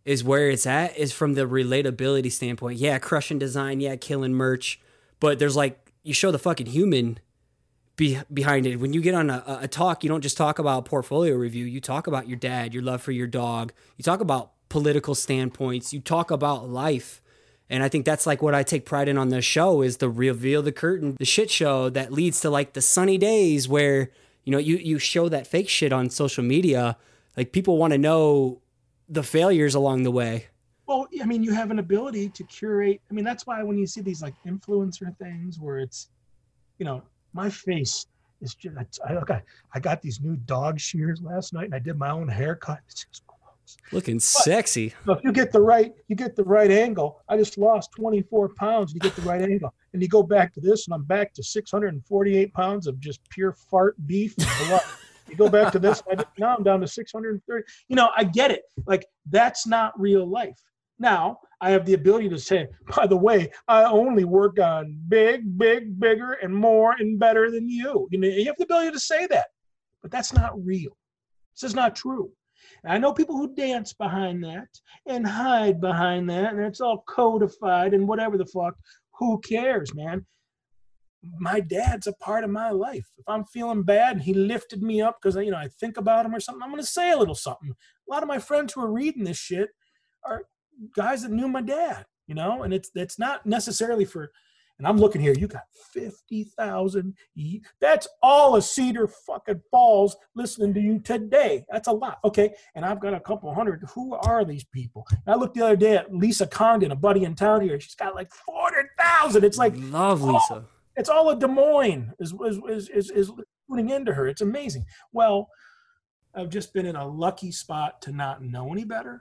is where it's at, is from the relatability standpoint. Yeah, crushing design, yeah, killing merch, but there's like, you show the fucking human be, behind it. When you get on a, a talk, you don't just talk about portfolio review. You talk about your dad, your love for your dog. You talk about political standpoints. You talk about life. And I think that's like what I take pride in on the show, is the reveal the curtain, the shit show that leads to like the sunny days where, you know, you, you show that fake shit on social media. Like, people want to know the failures along the way. Well, I mean, you have an ability to curate. I mean, that's why when you see these like influencer things where it's, you know, my face is just, I, I, I got these new dog shears last night and I did my own haircut. It's just gross. Looking but, sexy. So if you get the right, you get the right angle. I just lost twenty-four pounds. You get the right angle. And you go back to this and I'm back to six hundred forty-eight pounds of just pure fart beef and blood. You go back to this, I, now I'm down to six hundred thirty. You know, I get it. Like, that's not real life. Now, I have the ability to say, by the way, I only work on big, big, bigger, and more and better than you. You know, you have the ability to say that, but that's not real. This is not true. And I know people who dance behind that and hide behind that, and it's all codified and whatever the fuck. Who cares, man? My dad's a part of my life. If I'm feeling bad and he lifted me up because, you know, I think about him or something, I'm going to say a little something. A lot of my friends who are reading this shit are guys that knew my dad, you know, and it's it's not necessarily for, and I'm looking here, you got fifty thousand. That's all of Cedar fucking Falls listening to you today. That's a lot. Okay. And I've got a couple hundred. Who are these people? And I looked the other day at Lisa Condon, a buddy in town here. She's got like four hundred thousand. It's like, love Lisa. Oh, it's all of Des Moines is, is, is, is, is putting into her. It's amazing. Well, I've just been in a lucky spot to not know any better.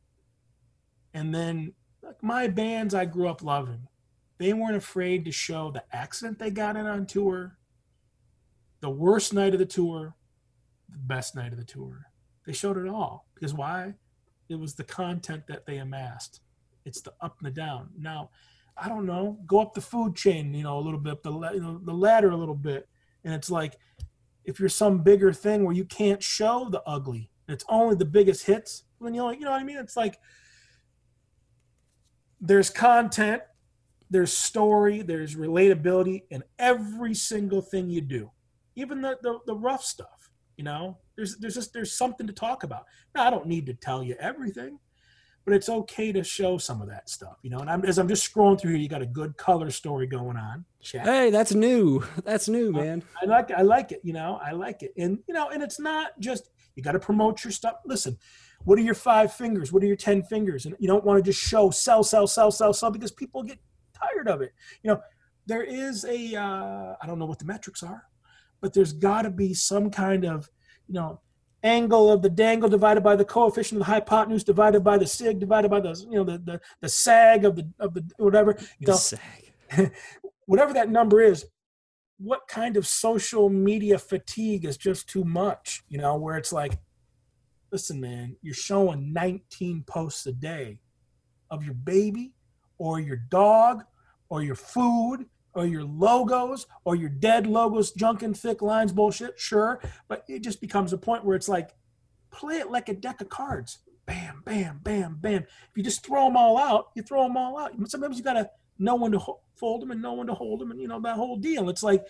And then like my bands I grew up loving, they weren't afraid to show the accident they got in on tour, the worst night of the tour, the best night of the tour. They showed it all. Because why? It was the content that they amassed. It's the up and the down. Now, I don't know, go up the food chain, you know, a little bit, the, you know, the ladder a little bit. And it's like, if you're some bigger thing where you can't show the ugly, and it's only the biggest hits, then you know, you know what I mean? It's like, there's content, there's story, there's relatability in every single thing you do, even the, the, the rough stuff, you know, there's, there's just, there's something to talk about. Now, I don't need to tell you everything, but it's okay to show some of that stuff, you know, and I'm, as I'm just scrolling through here, you got a good color story going on. Chat. Hey, that's new. That's new, man. I like I like it, you know, I like it. And, you know, and it's not just, you got to promote your stuff. Listen, what are your five fingers? What are your ten fingers? And you don't want to just show sell, sell, sell, sell, sell, because people get tired of it. You know, there is a, uh, I don't know what the metrics are, but there's got to be some kind of, you know, angle of the dangle divided by the coefficient of the hypotenuse divided by the sig divided by the, you know, the, the, the sag of the, of the, whatever, you know, sag. whatever that number is. What kind of social media fatigue is just too much, you know, where it's like, listen, man, you're showing nineteen posts a day of your baby or your dog or your food or your logos or your dead logos, junk and thick lines, bullshit, sure. But it just becomes a point where it's like, play it like a deck of cards. Bam, bam, bam, bam. If you just throw them all out, you throw them all out. Sometimes you got to know when to ho- fold them and know when to hold them and, you know, that whole deal. It's like,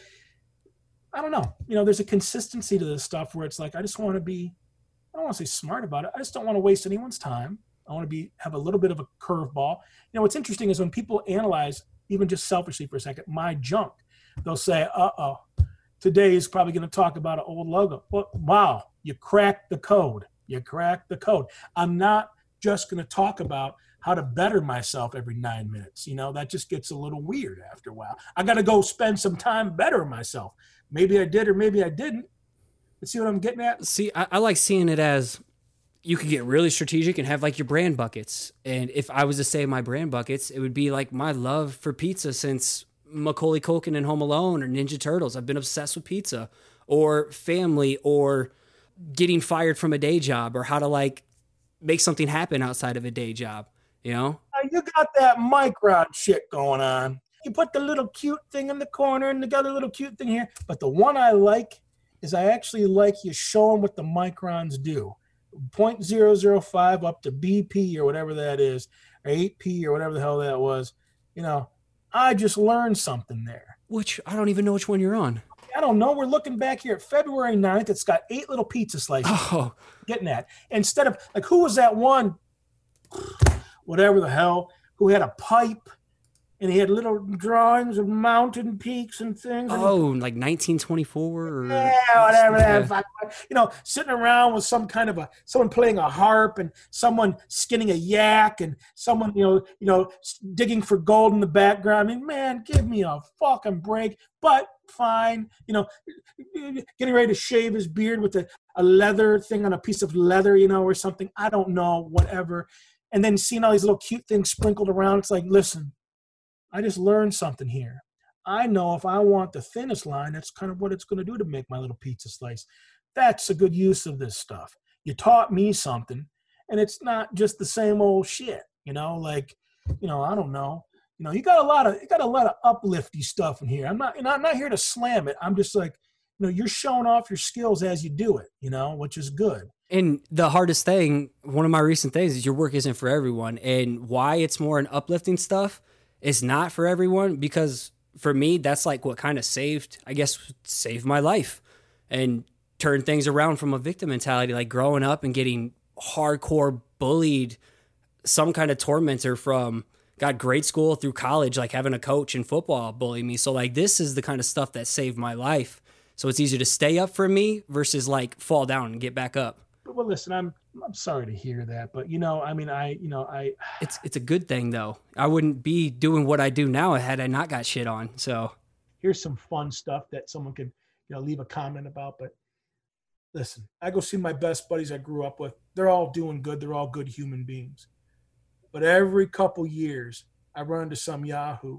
I don't know. You know, there's a consistency to this stuff where it's like, I just want to be, I don't want to say smart about it. I just don't want to waste anyone's time. I want to be have a little bit of a curveball. You know, what's interesting is when people analyze, even just selfishly for a second, my junk, they'll say, uh-oh, today is probably going to talk about an old logo. Well, wow, you cracked the code. You cracked the code. I'm not just going to talk about how to better myself every nine minutes. You know, that just gets a little weird after a while. I got to go spend some time bettering myself. Maybe I did or maybe I didn't. But see what I'm getting at? See, I, I like seeing it as you could get really strategic and have like your brand buckets. And if I was to say my brand buckets, it would be like my love for pizza since Macaulay Culkin and Home Alone or Ninja Turtles. I've been obsessed with pizza, or family, or getting fired from a day job, or how to like make something happen outside of a day job, you know? You got that micron shit going on. You put the little cute thing in the corner and you got a little cute thing here. But the one I like is I actually like you showing what the microns do. point zero zero five up to B P or whatever that is, or eight P or whatever the hell that was. You know, I just learned something there. Which I don't even know which one you're on. I don't know. We're looking back here at February ninth. It's got eight little pizza slices. Oh. Getting that. Instead of, like, who was that one, whatever the hell, who had a pipe and he had little drawings of mountain peaks and things. And oh, he, like nineteen twenty-four or yeah, whatever. Yeah. You know, sitting around with some kind of a someone playing a harp and someone skinning a yak and someone, you know, you know, digging for gold in the background. I mean, man, give me a fucking break. But fine, you know, getting ready to shave his beard with a, a leather thing on a piece of leather, you know, or something. I don't know, whatever. And then seeing all these little cute things sprinkled around. It's like, listen, I just learned something here. I know if I want the thinnest line, that's kind of what it's going to do to make my little pizza slice. That's a good use of this stuff. You taught me something, and it's not just the same old shit, you know, like, you know, I don't know. You know, you got a lot of you got a lot of uplifty stuff in here. I'm not, you know, I'm not here to slam it. I'm just like, you know, you're showing off your skills as you do it, you know, which is good. And the hardest thing, one of my recent things, is your work isn't for everyone. And why it's more an uplifting stuff is not for everyone, because for me, that's like what kind of saved, I guess, saved my life and turned things around from a victim mentality, like growing up and getting hardcore bullied, some kind of tormentor from got grade school through college, like having a coach in football bully me. So like, this is the kind of stuff that saved my life. So it's easier to stay up for me versus like fall down and get back up. Well, listen, I'm I'm sorry to hear that, but you know, I mean, I you know, I it's it's a good thing though. I wouldn't be doing what I do now had I not got shit on. So here's some fun stuff that someone could, you know, leave a comment about. But listen, I go see my best buddies I grew up with. They're all doing good. They're all good human beings. But every couple years, I run into some yahoo.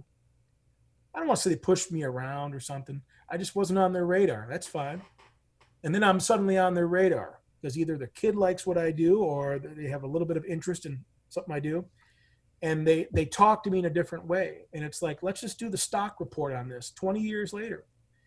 I don't want to say they pushed me around or something. I just wasn't on their radar. That's fine. And then I'm suddenly on their radar because either the kid likes what I do or they have a little bit of interest in something I do. And they, they talk to me in a different way. And it's like, let's just do the stock report on this. twenty years later,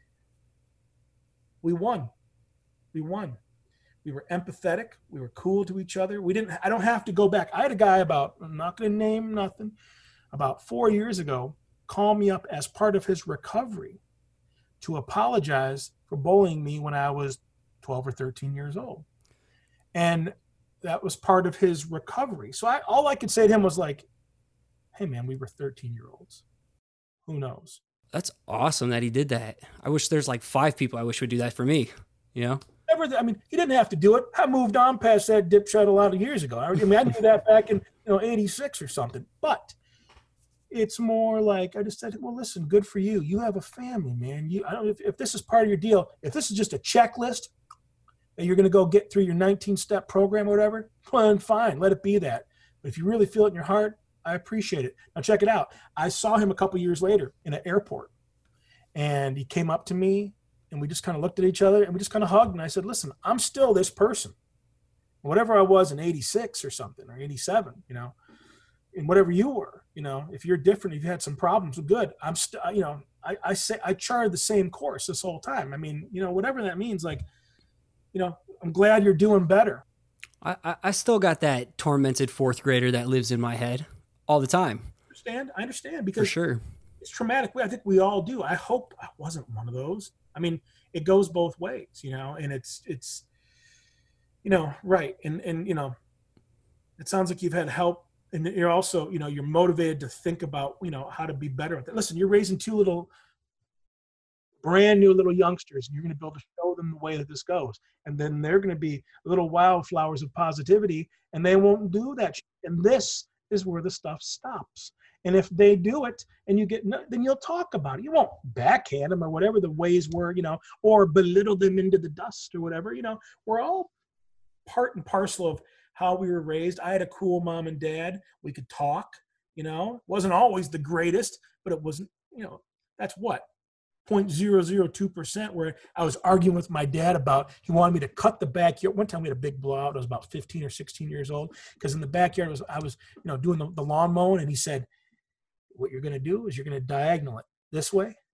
we won. We won. We were empathetic. We were cool to each other. We didn't, I don't have to go back. I had a guy about, I'm not going to name nothing, about four years ago, call me up as part of his recovery to apologize for bullying me when I was twelve or thirteen years old. And that was part of his recovery. So I, all I could say to him was like, hey man, we were thirteen year olds. Who knows? That's awesome that he did that. I wish there's like five people I wish would do that for me, you know? Never, I mean, he didn't have to do it. I moved on past that dipshit a lot of years ago. I mean, I did that back in, you know, eighty-six or something. But it's more like, I just said, well, listen, good for you. You have a family, man. You, I don't, if, if this is part of your deal, if this is just a checklist that you're going to go get through your nineteen step program or whatever, well, fine, let it be that. But if you really feel it in your heart, I appreciate it. Now check it out. I saw him a couple years later in an airport, and he came up to me, and we just kind of looked at each other, and we just kind of hugged. And I said, listen, I'm still this person. Whatever I was in eighty-six or something, or eighty-seven, you know, and whatever you were, you know, if you're different, if you had some problems, well, good. I'm still, you know, I, I say I charted the same course this whole time. I mean, you know, whatever that means, like, you know, I'm glad you're doing better. I, I, I still got that tormented fourth grader that lives in my head all the time. I understand. I understand because for sure it's traumatic. I think we all do. I hope I wasn't one of those. I mean, it goes both ways, you know, and it's, it's, you know, right. And, and, you know, it sounds like you've had help, and you're also, you know, you're motivated to think about, you know, how to be better at that. Listen, you're raising two little brand new little youngsters, and you're going to be able to show them the way that this goes. And then they're going to be little wildflowers of positivity, and they won't do that. And this is where the stuff stops. And if they do it and you get, then you'll talk about it. You won't backhand them or whatever the ways were, you know, or belittle them into the dust or whatever, you know. We're all part and parcel of how we were raised. I had a cool mom and dad. We could talk, you know. It wasn't always the greatest, but it wasn't, you know, that's what, zero point zero zero two percent where I was arguing with my dad about, he wanted me to cut the backyard. One time we had a big blowout. I was about fifteen or sixteen years old, because in the backyard I was, I was, you know, doing the, the lawn mowing, and he said, what you're going to do is you're going to diagonal it this way,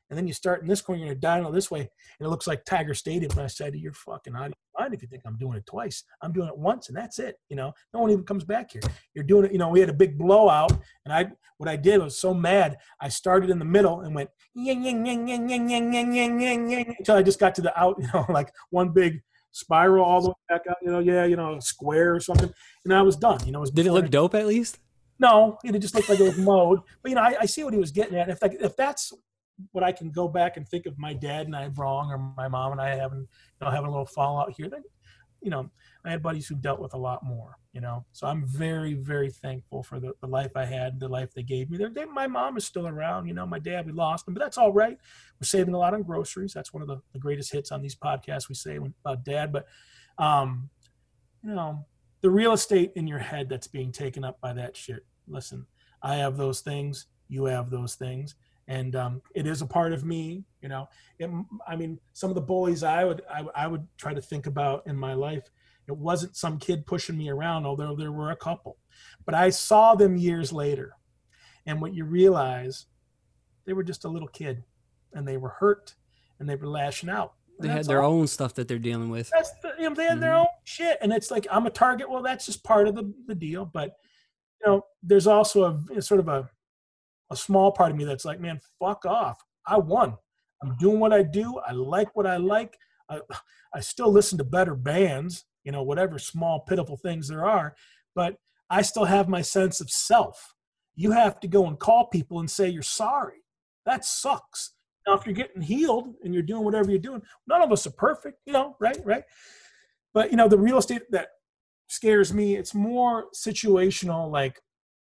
And then you start in this corner, you're going to dial this way, and it looks like Tiger Stadium. And I said, you're fucking out of your mind if you think I'm doing it twice. I'm doing it once, and that's it. You know, no one even comes back here. You're doing it. You know, we had a big blowout, and I, what I did, I was so mad. I started in the middle and went yang, yang, yang, yang, yang, yang, yang, yang, yang, yang, until I just got to the out, you know, like one big spiral all the way back out, you know, yeah, you know, square or something. And I was done. You know, it was Did it look I, dope at least? No, it just looked like it was mowed. But, you know, I, I see what he was getting at. If, like, if that's what I can go back and think of my dad and I wrong, or my mom and I having, you know, having a little fallout here, then, you know, I had buddies who dealt with a lot more, you know. So I'm very, very thankful for the, the life I had, the life they gave me. They're, they, my mom is still around, you know. My dad, we lost him, but that's all right. We're saving a lot on groceries. That's one of the, the greatest hits on these podcasts we say about dad. But, um, you know, the real estate in your head that's being taken up by that shit. Listen, I have those things. You have those things. And um, it is a part of me, you know. It, I mean, some of the bullies I would I, I would try to think about in my life, it wasn't some kid pushing me around, although there were a couple. But I saw them years later. And what you realize, they were just a little kid. And they were hurt. And they were lashing out. They had their all. own stuff that they're dealing with. That's the, you know, they had mm-hmm. their own shit. And it's like, I'm a target. Well, that's just part of the, the deal. But, you know, there's also a, a sort of a, a small part of me that's like, man, fuck off. I won. I'm doing what I do. I like what I like. I, I still listen to better bands, you know, whatever small, pitiful things there are, but I still have my sense of self. You have to go and call people and say you're sorry. That sucks. Now, if you're getting healed and you're doing whatever you're doing, none of us are perfect, you know, right, right? But, you know, the real estate that scares me, it's more situational, like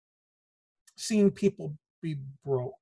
seeing people be broke,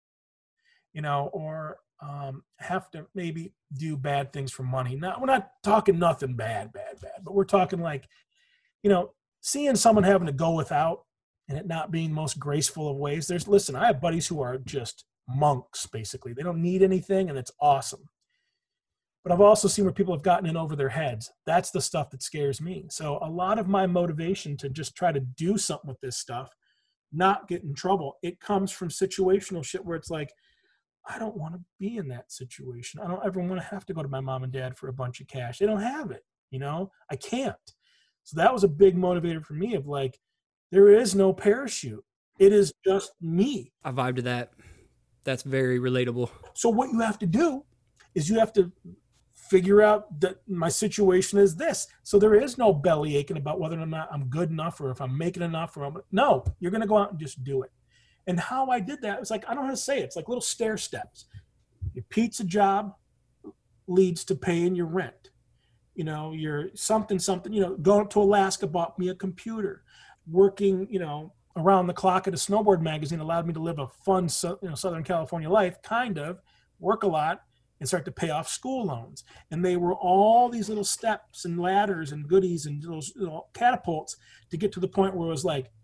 you know, or um, have to maybe do bad things for money. Not, we're not talking nothing bad, bad, bad, but we're talking like, you know, seeing someone having to go without and it not being most graceful of ways. There's, listen, I have buddies who are just monks, basically. They don't need anything, and it's awesome. But I've also seen where people have gotten in over their heads. That's the stuff that scares me. So a lot of my motivation to just try to do something with this stuff, not get in trouble, it comes from situational shit where it's like, I don't want to be in that situation. I don't ever want to have to go to my mom and dad for a bunch of cash. They don't have it, you know? I can't. So that was a big motivator for me of like, there is no parachute. It is just me. I vibe to that. That's very relatable. So what you have to do is you have to figure out that my situation is this. So there is no belly aching about whether or not I'm good enough or if I'm making enough. Or I'm, no, you're going to go out and just do it. And how I did that, it's like, I don't know how to say it. It's like little stair steps. Your pizza job leads to paying your rent. You know, your something, something, you know, going to Alaska bought me a computer. Working, you know, around the clock at a snowboard magazine allowed me to live a fun, you know, Southern California life, kind of, work a lot, and start to pay off school loans. And they were all these little steps and ladders and goodies and those little catapults to get to the point where it was like,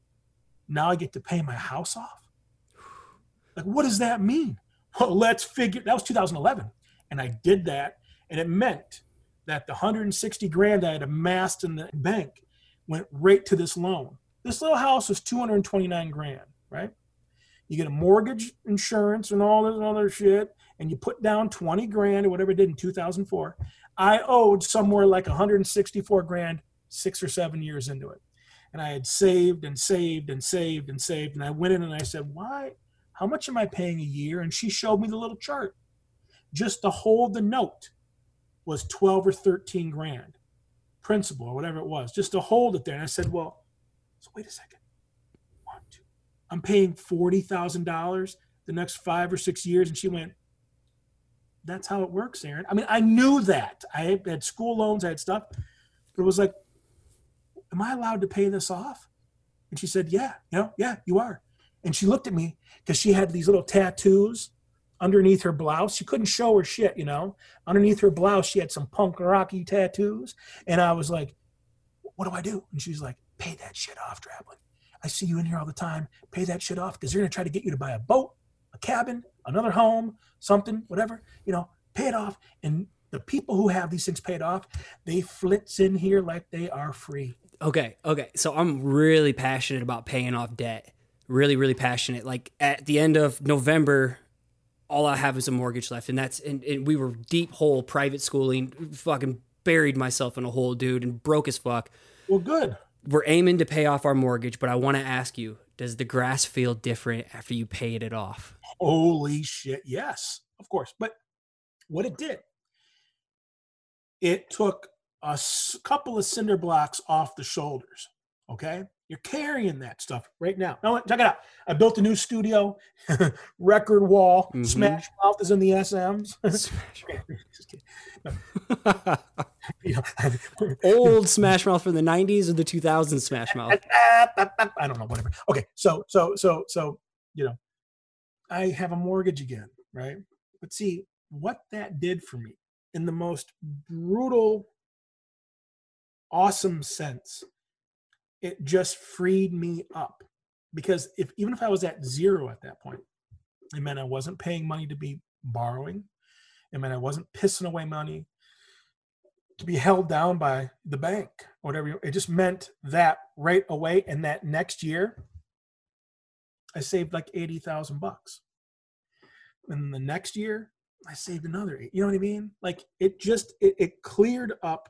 now I get to pay my house off? Like, what does that mean? Well, let's figure, that was two thousand eleven. And I did that, and it meant that the one hundred sixty grand I had amassed in the bank went right to this loan. This little house was two hundred twenty-nine grand, right? You get a mortgage, insurance, and all this other shit, and you put down twenty grand or whatever it did in two thousand four. I owed somewhere like one hundred sixty-four grand six or seven years into it. And I had saved and saved and saved and saved. And I went in and I said, why, how much am I paying a year? And she showed me the little chart. Just to hold the note was twelve or thirteen grand, principal or whatever it was, just to hold it there. And I said, well, so wait a second. One, two. I'm paying forty thousand dollars the next five or six years. And she went, that's how it works, Aaron. I mean, I knew that. I had school loans, I had stuff. But it was like, am I allowed to pay this off? And she said, yeah, you know, yeah, you are. And she looked at me because she had these little tattoos underneath her blouse. She couldn't show her shit, you know. Underneath her blouse, she had some punk rocky tattoos. And I was like, what do I do? And she's like, pay that shit off, Drablin. I see you in here all the time. Pay that shit off because they're going to try to get you to buy a boat, a cabin, another home, something, whatever. You know, pay it off. And the people who have these things paid off, they flitz in here like they are free. Okay, okay. So I'm really passionate about paying off debt. Really, really passionate. Like at the end of November, all I have is a mortgage left. And that's, and, and we were deep hole private schooling, fucking buried myself in a hole, dude, and broke as fuck. Well, good. We're aiming to pay off our mortgage, but I want to ask you, does the grass feel different after you paid it off? Holy shit. Yes, of course. But what it did, it took a s- couple of cinder blocks off the shoulders. Okay. You're carrying that stuff right now. Now, check it out. I built a new studio, record wall. Mhm. Smash Mouth is in the S Ms. Smash Just kidding. No. Old Smash Mouth from the nineties or the two thousands Smash Mouth? I don't know, whatever. Okay, so, so, so, so, you know, I have a mortgage again, right? But see, what that did for me in the most brutal, awesome sense, it just freed me up. Because if even if I was at zero at that point, it meant I wasn't paying money to be borrowing. It meant I wasn't pissing away money to be held down by the bank or whatever. It just meant that right away. And that next year, I saved like eighty thousand bucks. And the next year, I saved another eight. You know what I mean? Like it just, it, it cleared up.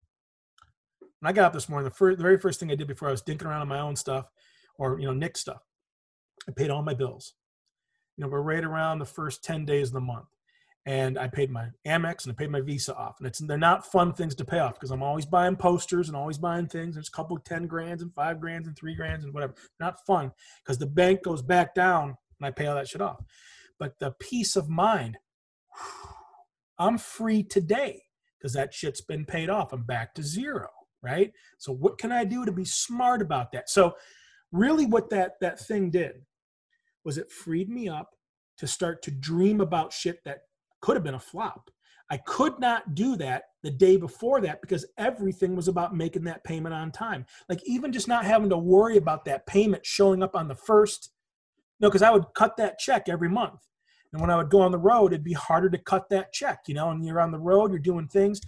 When I got up this morning, the, first, the very first thing I did before I was dinking around on my own stuff or, you know, Nick's stuff, I paid all my bills. You know, we're right around the first ten days of the month. And I paid my Amex and I paid my Visa off. And it's they're not fun things to pay off because I'm always buying posters and always buying things. There's a couple of ten grands and five grands and three grands and whatever. Not fun because the bank goes back down and I pay all that shit off. But the peace of mind, I'm free today because that shit's been paid off. I'm back to zero, right? So what can I do to be smart about that? So really what that, that thing did was it freed me up to start to dream about shit that could have been a flop. I could not do that the day before that because everything was about making that payment on time. Like even just not having to worry about that payment showing up on the first, no, because I would cut that check every month. And when I would go on the road, it'd be harder to cut that check, you know, and you're on the road, you're doing things.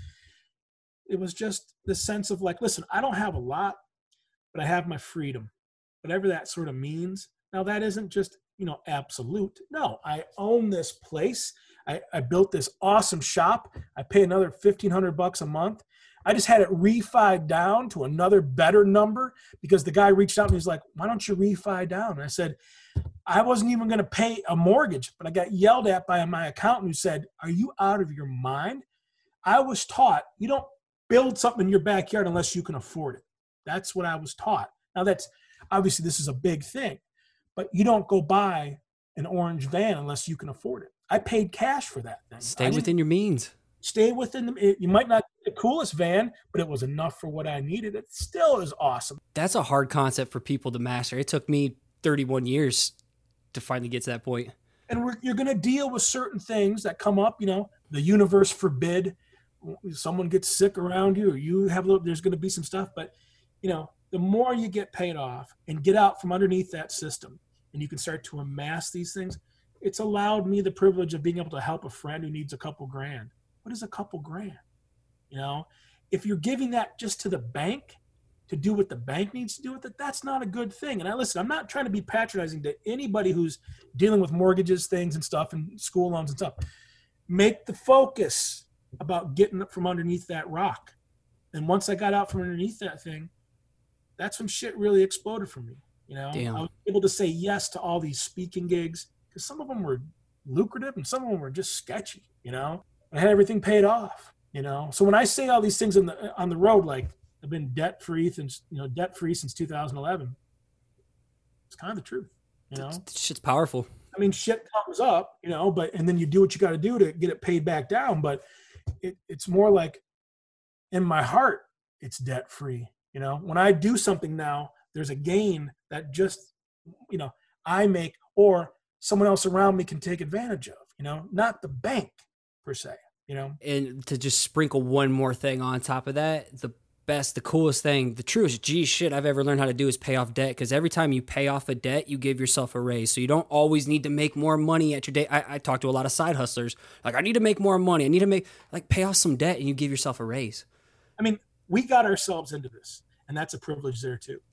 It was just the sense of like, listen, I don't have a lot, but I have my freedom, whatever that sort of means. Now that isn't just, you know, absolute. No, I own this place. I, I built this awesome shop. I pay another fifteen hundred bucks a month. I just had it refied down to another better number because the guy reached out and he's like, why don't you refi down? And I said, I wasn't even going to pay a mortgage, but I got yelled at by my accountant who said, are you out of your mind? I was taught you don't build something in your backyard unless you can afford it. That's what I was taught. Now that's obviously this is a big thing, but you don't go buy an orange van unless you can afford it. I paid cash for that thing. Stay within your means. Stay within them. You might not be the coolest van, but it was enough for what I needed. It still is awesome. That's a hard concept for people to master. It took me thirty-one years to finally get to that point. And we're, you're going to deal with certain things that come up, you know, the universe forbid someone gets sick around you or you have a little, there's going to be some stuff, but you know, the more you get paid off and get out from underneath that system and you can start to amass these things, it's allowed me the privilege of being able to help a friend who needs a couple grand. What is a couple grand? You know, if you're giving that just to the bank to do what the bank needs to do with it, that's not a good thing. And I listen, I'm not trying to be patronizing to anybody who's dealing with mortgages, things and stuff and school loans and stuff. Make the focus about getting up from underneath that rock. And once I got out from underneath that thing, that's when shit really exploded for me. You know, Damn. I was able to say yes to all these speaking gigs because some of them were lucrative and some of them were just sketchy, you know. I had everything paid off, you know. So when I say all these things on the on the road, like I've been debt free since you know debt free since two thousand eleven, it's kind of the truth, you know. This shit's powerful. I mean, shit comes up, you know, but and then you do what you got to do to get it paid back down. But it, it's more like in my heart, it's debt free. You know, when I do something now, there's a gain that just you know I make or someone else around me can take advantage of. You know, not the bank per se, you know. And to just sprinkle one more thing on top of that, the best, the coolest thing, the truest G shit I've ever learned how to do is pay off debt. Because every time you pay off a debt, you give yourself a raise. So you don't always need to make more money at your day. I, I talk to a lot of side hustlers. Like, I need to make more money. I need to make, like, pay off some debt and you give yourself a raise. I mean, we got ourselves into this, and that's a privilege there too.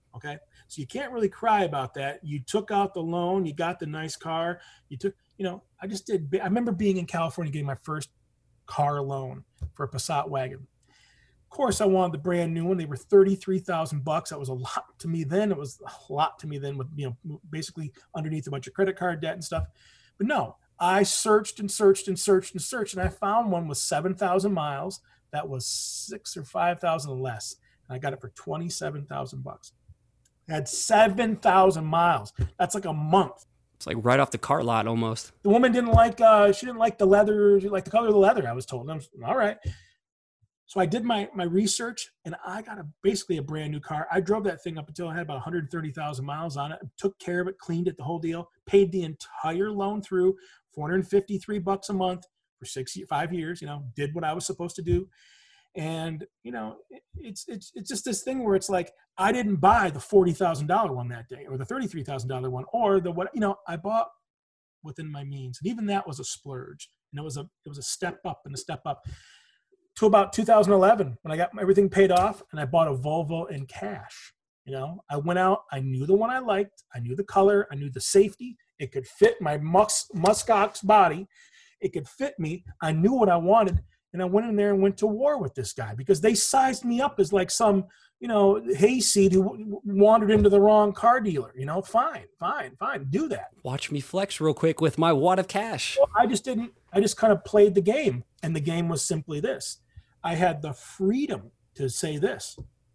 Okay. So you can't really cry about that. You took out the loan, you got the nice car, you took, you know, I just did. I remember being in California getting my first car loan for a Passat wagon. Of course, I wanted the brand new one. They were thirty-three thousand bucks. That was a lot to me then. It was a lot to me then with, you know, basically underneath a bunch of credit card debt and stuff. But no, I searched and searched and searched and searched, and I found one with seven thousand miles that was six or five thousand less. And I got it for twenty-seven thousand bucks. It had seven thousand miles. That's like a month. It's like right off the car lot almost. The woman didn't like, uh, she didn't like the leather, like the color of the leather, I was told. I was, all right. So I did my, my research, and I got a basically a brand new car. I drove that thing up until I had about one hundred thirty thousand miles on it, took care of it, cleaned it, the whole deal, paid the entire loan through, four hundred fifty-three bucks a month for six, five years, you know, did what I was supposed to do. And, you know, it's, it's, it's just this thing where it's like, I didn't buy the forty thousand dollars one that day, or the thirty-three thousand dollars one, or the, what, you know, I bought within my means. And even that was a splurge. And it was a, it was a step up and a step up to about two thousand eleven when I got everything paid off and I bought a Volvo in cash. You know, I went out, I knew the one I liked. I knew the color. I knew the safety. It could fit my mus- muskox body. It could fit me. I knew what I wanted. And I went in there and went to war with this guy because they sized me up as like some, you know, hayseed who w- wandered into the wrong car dealer. You know, fine, fine, fine. Do that. Watch me flex real quick with my wad of cash. Well, I just didn't, I just kind of played the game. And the game was simply this. I had the freedom to say this.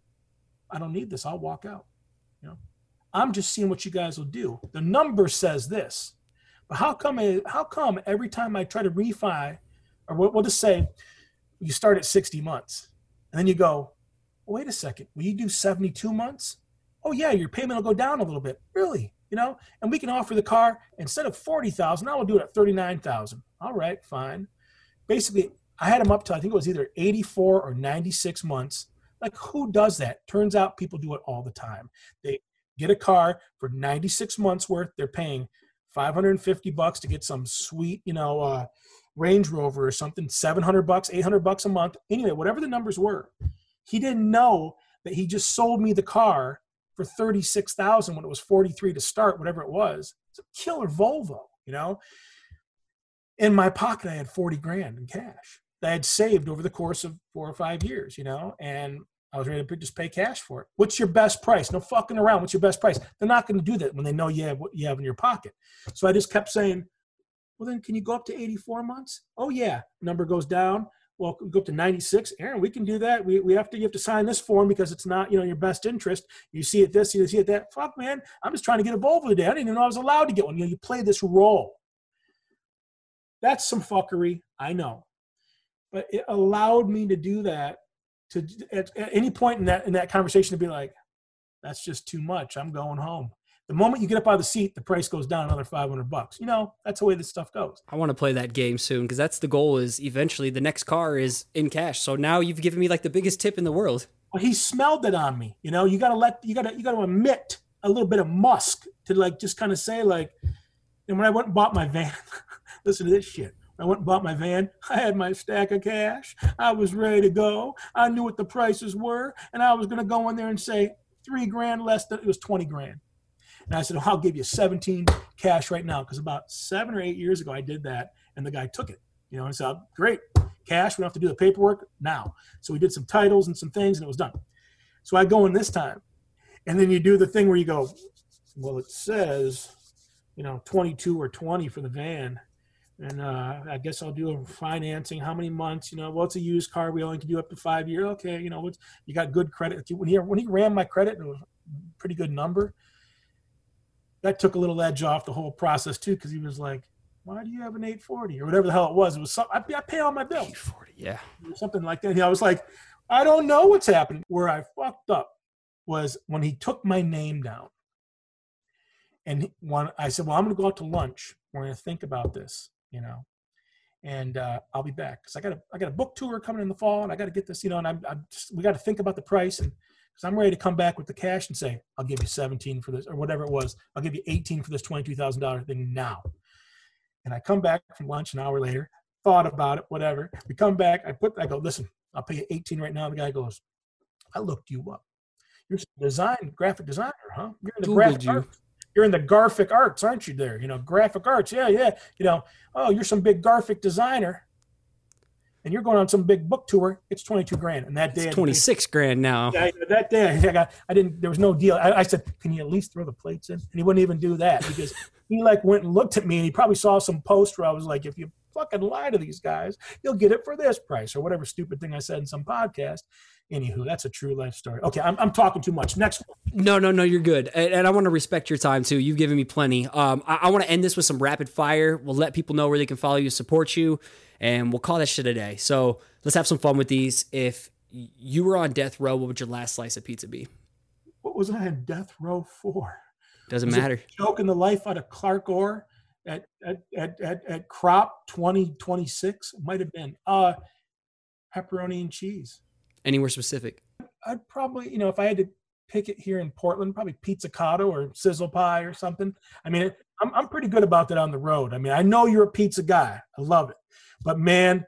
I don't need this. I'll walk out. You know, I'm just seeing what you guys will do. The number says this. But how come, how come every time I try to refi, or we'll just say you start at sixty months and then you go, wait a second, will you do seventy-two months? Oh yeah, your payment will go down a little bit. Really? You know, and we can offer the car instead of forty thousand, now we'll do it at thirty-nine thousand. All right, fine. Basically, I had them up to, I think it was either eighty-four or ninety-six months. Like, who does that? Turns out people do it all the time. They get a car for ninety-six months worth. They're paying five hundred fifty bucks to get some sweet, you know, uh, Range Rover or something, seven hundred bucks, eight hundred bucks a month. Anyway, whatever the numbers were, he didn't know that he just sold me the car for thirty-six thousand when it was forty-three to start, whatever it was. It's a killer Volvo, you know. In my pocket, I had forty grand in cash that I had saved over the course of four or five years, you know, and I was ready to just pay cash for it. What's your best price? No fucking around. What's your best price? They're not going to do that when they know you have what you have in your pocket. So I just kept saying, well, then can you go up to eighty-four months? Oh, yeah. Number goes down. Well, go up to ninety-six. Aaron, we can do that. We we have to, you have to sign this form because it's not, you know, your best interest. You see it this, you see it that. Fuck, man. I'm just trying to get a Volvo today. I didn't even know I was allowed to get one. You know, you play this role. That's some fuckery, I know. But it allowed me to do that, to at, at any point in that in that conversation to be like, that's just too much. I'm going home. The moment you get up out of the seat, the price goes down another five hundred bucks. You know, that's the way this stuff goes. I want to play that game soon because that's the goal, is eventually the next car is in cash. So now you've given me like the biggest tip in the world. Well, he smelled it on me. You know, you got to let, you got to, you got to emit a little bit of musk to like, just kind of say like, and when I went and bought my van, listen to this shit. When I went and bought my van, I had my stack of cash. I was ready to go. I knew what the prices were. And I was going to go in there and say three grand less than, it was twenty grand. And I said, well, I'll give you seventeen cash right now. Because about seven or eight years ago, I did that. And the guy took it. You know, and I said, great, cash. We don't have to do the paperwork now. So we did some titles and some things, and it was done. So I go in this time. And then you do the thing where you go, well, it says, you know, twenty-two or twenty for the van. And uh, I guess I'll do a financing. How many months? You know, well, it's a used car. We only can do up to five years. Okay, you know, what's, you got good credit. When he, when he ran my credit, it was a pretty good number. That took a little edge off the whole process, too, because he was like, why do you have an eight forty? Or whatever the hell it was. It was some, I, I pay all my bills. eight forty, yeah. Something like that. And I was like, I don't know what's happening. Where I fucked up was when he took my name down. And one, I said, well, I'm going to go out to lunch. We're going to think about this, you know, and uh, I'll be back. Because I got a, I got a book tour coming in the fall, and I got to get this, you know, and I'm, I'm just, we got to think about the price. And because I'm ready to come back with the cash and say, I'll give you seventeen for this, or whatever it was. I'll give you eighteen for this twenty-two thousand dollars thing now. And I come back from lunch an hour later, thought about it, whatever. We come back, I put, I go, listen, I'll pay you eighteen right now. The guy goes, I looked you up. You're a design, graphic designer, huh? You're in the Googled graphic you. arts. You're in the graphic arts, aren't you there? You know, graphic arts. Yeah, yeah. You know, oh, you're some big graphic designer. And you're going on some big book tour, it's twenty-two grand. And that day, It's twenty-six grand now. Yeah, that day, I got, I didn't, there was no deal. I, I said, can you at least throw the plates in? And he wouldn't even do that because he like went and looked at me and he probably saw some post where I was like, if you fucking lie to these guys, you'll get it for this price or whatever stupid thing I said in some podcast. Anywho, that's a true life story. Okay, I'm, I'm talking too much. Next one. No, no, no, you're good. And, and I want to respect your time too. You've given me plenty. Um, I, I want to end this with some rapid fire. We'll let people know where they can follow you, support you, and we'll call that shit a day. So let's have some fun with these. If you were on death row, what would your last slice of pizza be? What was I on death row for? Doesn't was matter. Choking the life out of Clark Orr at at at at, at Crop twenty twenty-six might have been uh pepperoni and cheese. Anywhere specific? I'd probably, you know, if I had to pick it here in Portland, probably Pizzicato or Sizzle Pie or something. I mean, it, I'm I'm pretty good about that on the road. I mean, I know you're a pizza guy. I love it. But man,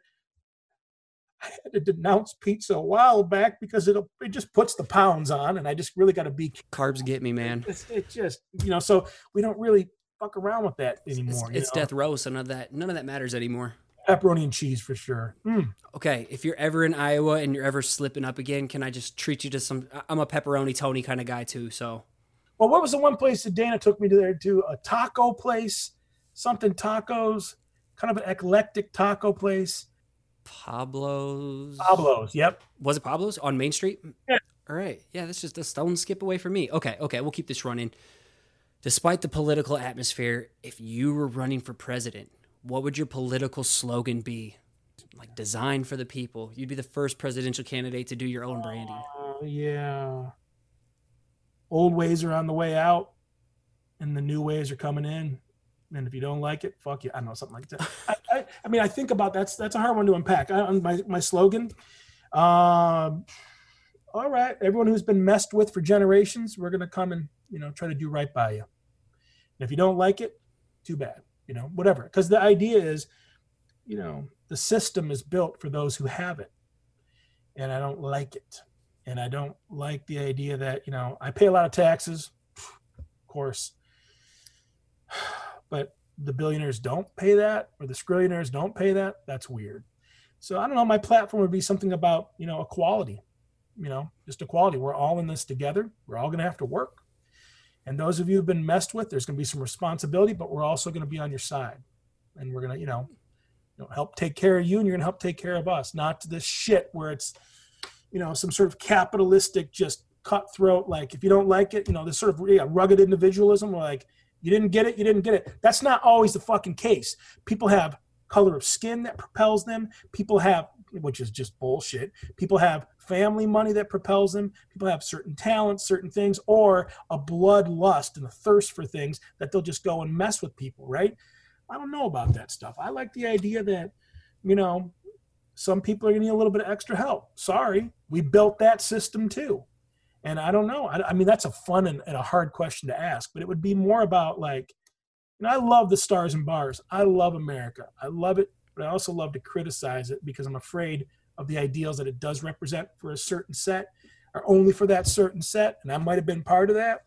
I had to denounce pizza a while back because it it just puts the pounds on, and I just really got to be carbs get me, man. It's, it just, you know, so we don't really fuck around with that anymore. It's, it's death row, so none of that none of that matters anymore. Pepperoni and cheese for sure. Mm. Okay, if you're ever in Iowa and you're ever slipping up again, can I just treat you to some? I'm a pepperoni Tony kind of guy too. So, well, what was the one place that Dana took me to there to? A taco place, something tacos, kind of an eclectic taco place. Pablo's. Pablo's, yep. Was it Pablo's on Main Street? Yeah. All right. Yeah, that's just a stone skip away from me. Okay, okay, we'll keep this running. Despite the political atmosphere, if you were running for president, what would your political slogan be? Like design for the people. You'd be the first presidential candidate to do your own branding. Uh, yeah. Old ways are on the way out, and the new ways are coming in. And if you don't like it, fuck you. I don't know, something like that. I, I, I mean, I think about that's that's a hard one to unpack. I, my my slogan. Um, all right, everyone who's been messed with for generations, we're gonna come and you know try to do right by you. And if you don't like it, too bad. You know, whatever. Because the idea is, you know, the system is built for those who have it, and I don't like it. And I don't like the idea that you know I pay a lot of taxes, of course. But the billionaires don't pay that, or the skrillionaires don't pay that. That's weird. So I don't know. My platform would be something about, you know, equality, you know, just equality. We're all in this together. We're all going to have to work. And those of you who've been messed with, there's going to be some responsibility, but we're also going to be on your side. And we're going to, you know, you know, help take care of you, and you're going to help take care of us. Not to this shit where it's, you know, some sort of capitalistic, just cutthroat, like if you don't like it, you know, this sort of yeah, rugged individualism, like, you didn't get it, you didn't get it. That's not always the fucking case. People have color of skin that propels them. People have, which is just bullshit. People have family money that propels them. People have certain talents, certain things, or a bloodlust and a thirst for things that they'll just go and mess with people, right? I don't know about that stuff. I like the idea that, you know, some people are going to need a little bit of extra help. Sorry, we built that system too. And I don't know. I, I mean, that's a fun and, and a hard question to ask, but it would be more about like, and I love the stars and bars. I love America. I love it, but I also love to criticize it because I'm afraid of the ideals that it does represent for a certain set or only for that certain set. And I might've been part of that.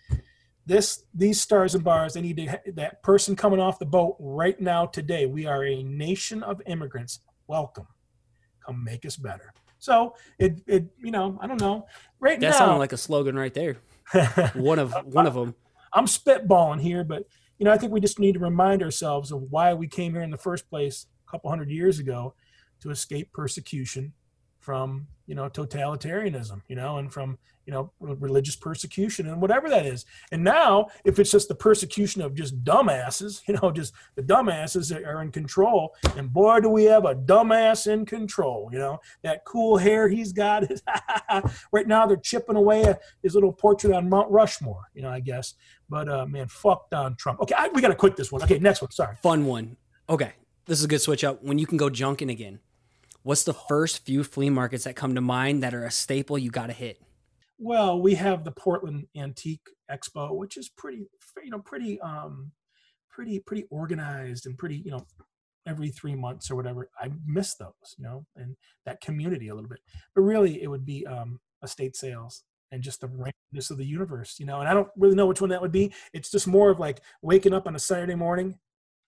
This, these stars and bars, they need to, that person coming off the boat right now today. We are a nation of immigrants. Welcome. Come make us better. So it, it, you know, I don't know. Right that now, that sounded like a slogan right there. one of one of them. I'm spitballing here, but you know, I think we just need to remind ourselves of why we came here in the first place a couple hundred years ago, to escape persecution from, you know, totalitarianism, you know, and from, you know, religious persecution and whatever that is. And now, if it's just the persecution of just dumbasses, you know, just the dumbasses that are in control, and boy, do we have a dumbass in control, you know, that cool hair he's got. Is right now, they're chipping away at his little portrait on Mount Rushmore, you know, I guess. But, uh, man, fuck Donald Trump. Okay, I, we got to quit this one. Okay, next one. Sorry. Fun one. Okay, this is a good switch up. When you can go junking again, what's the first few flea markets that come to mind that are a staple you got to hit? Well, we have the Portland Antique Expo, which is pretty, you know, pretty, um, pretty, pretty organized and pretty, you know, every three months or whatever. I miss those, you know, and that community a little bit. But really, it would be um, estate sales. and just the randomness of the universe, you know. And I don't really know which one that would be. It's just more of like waking up on a Saturday morning,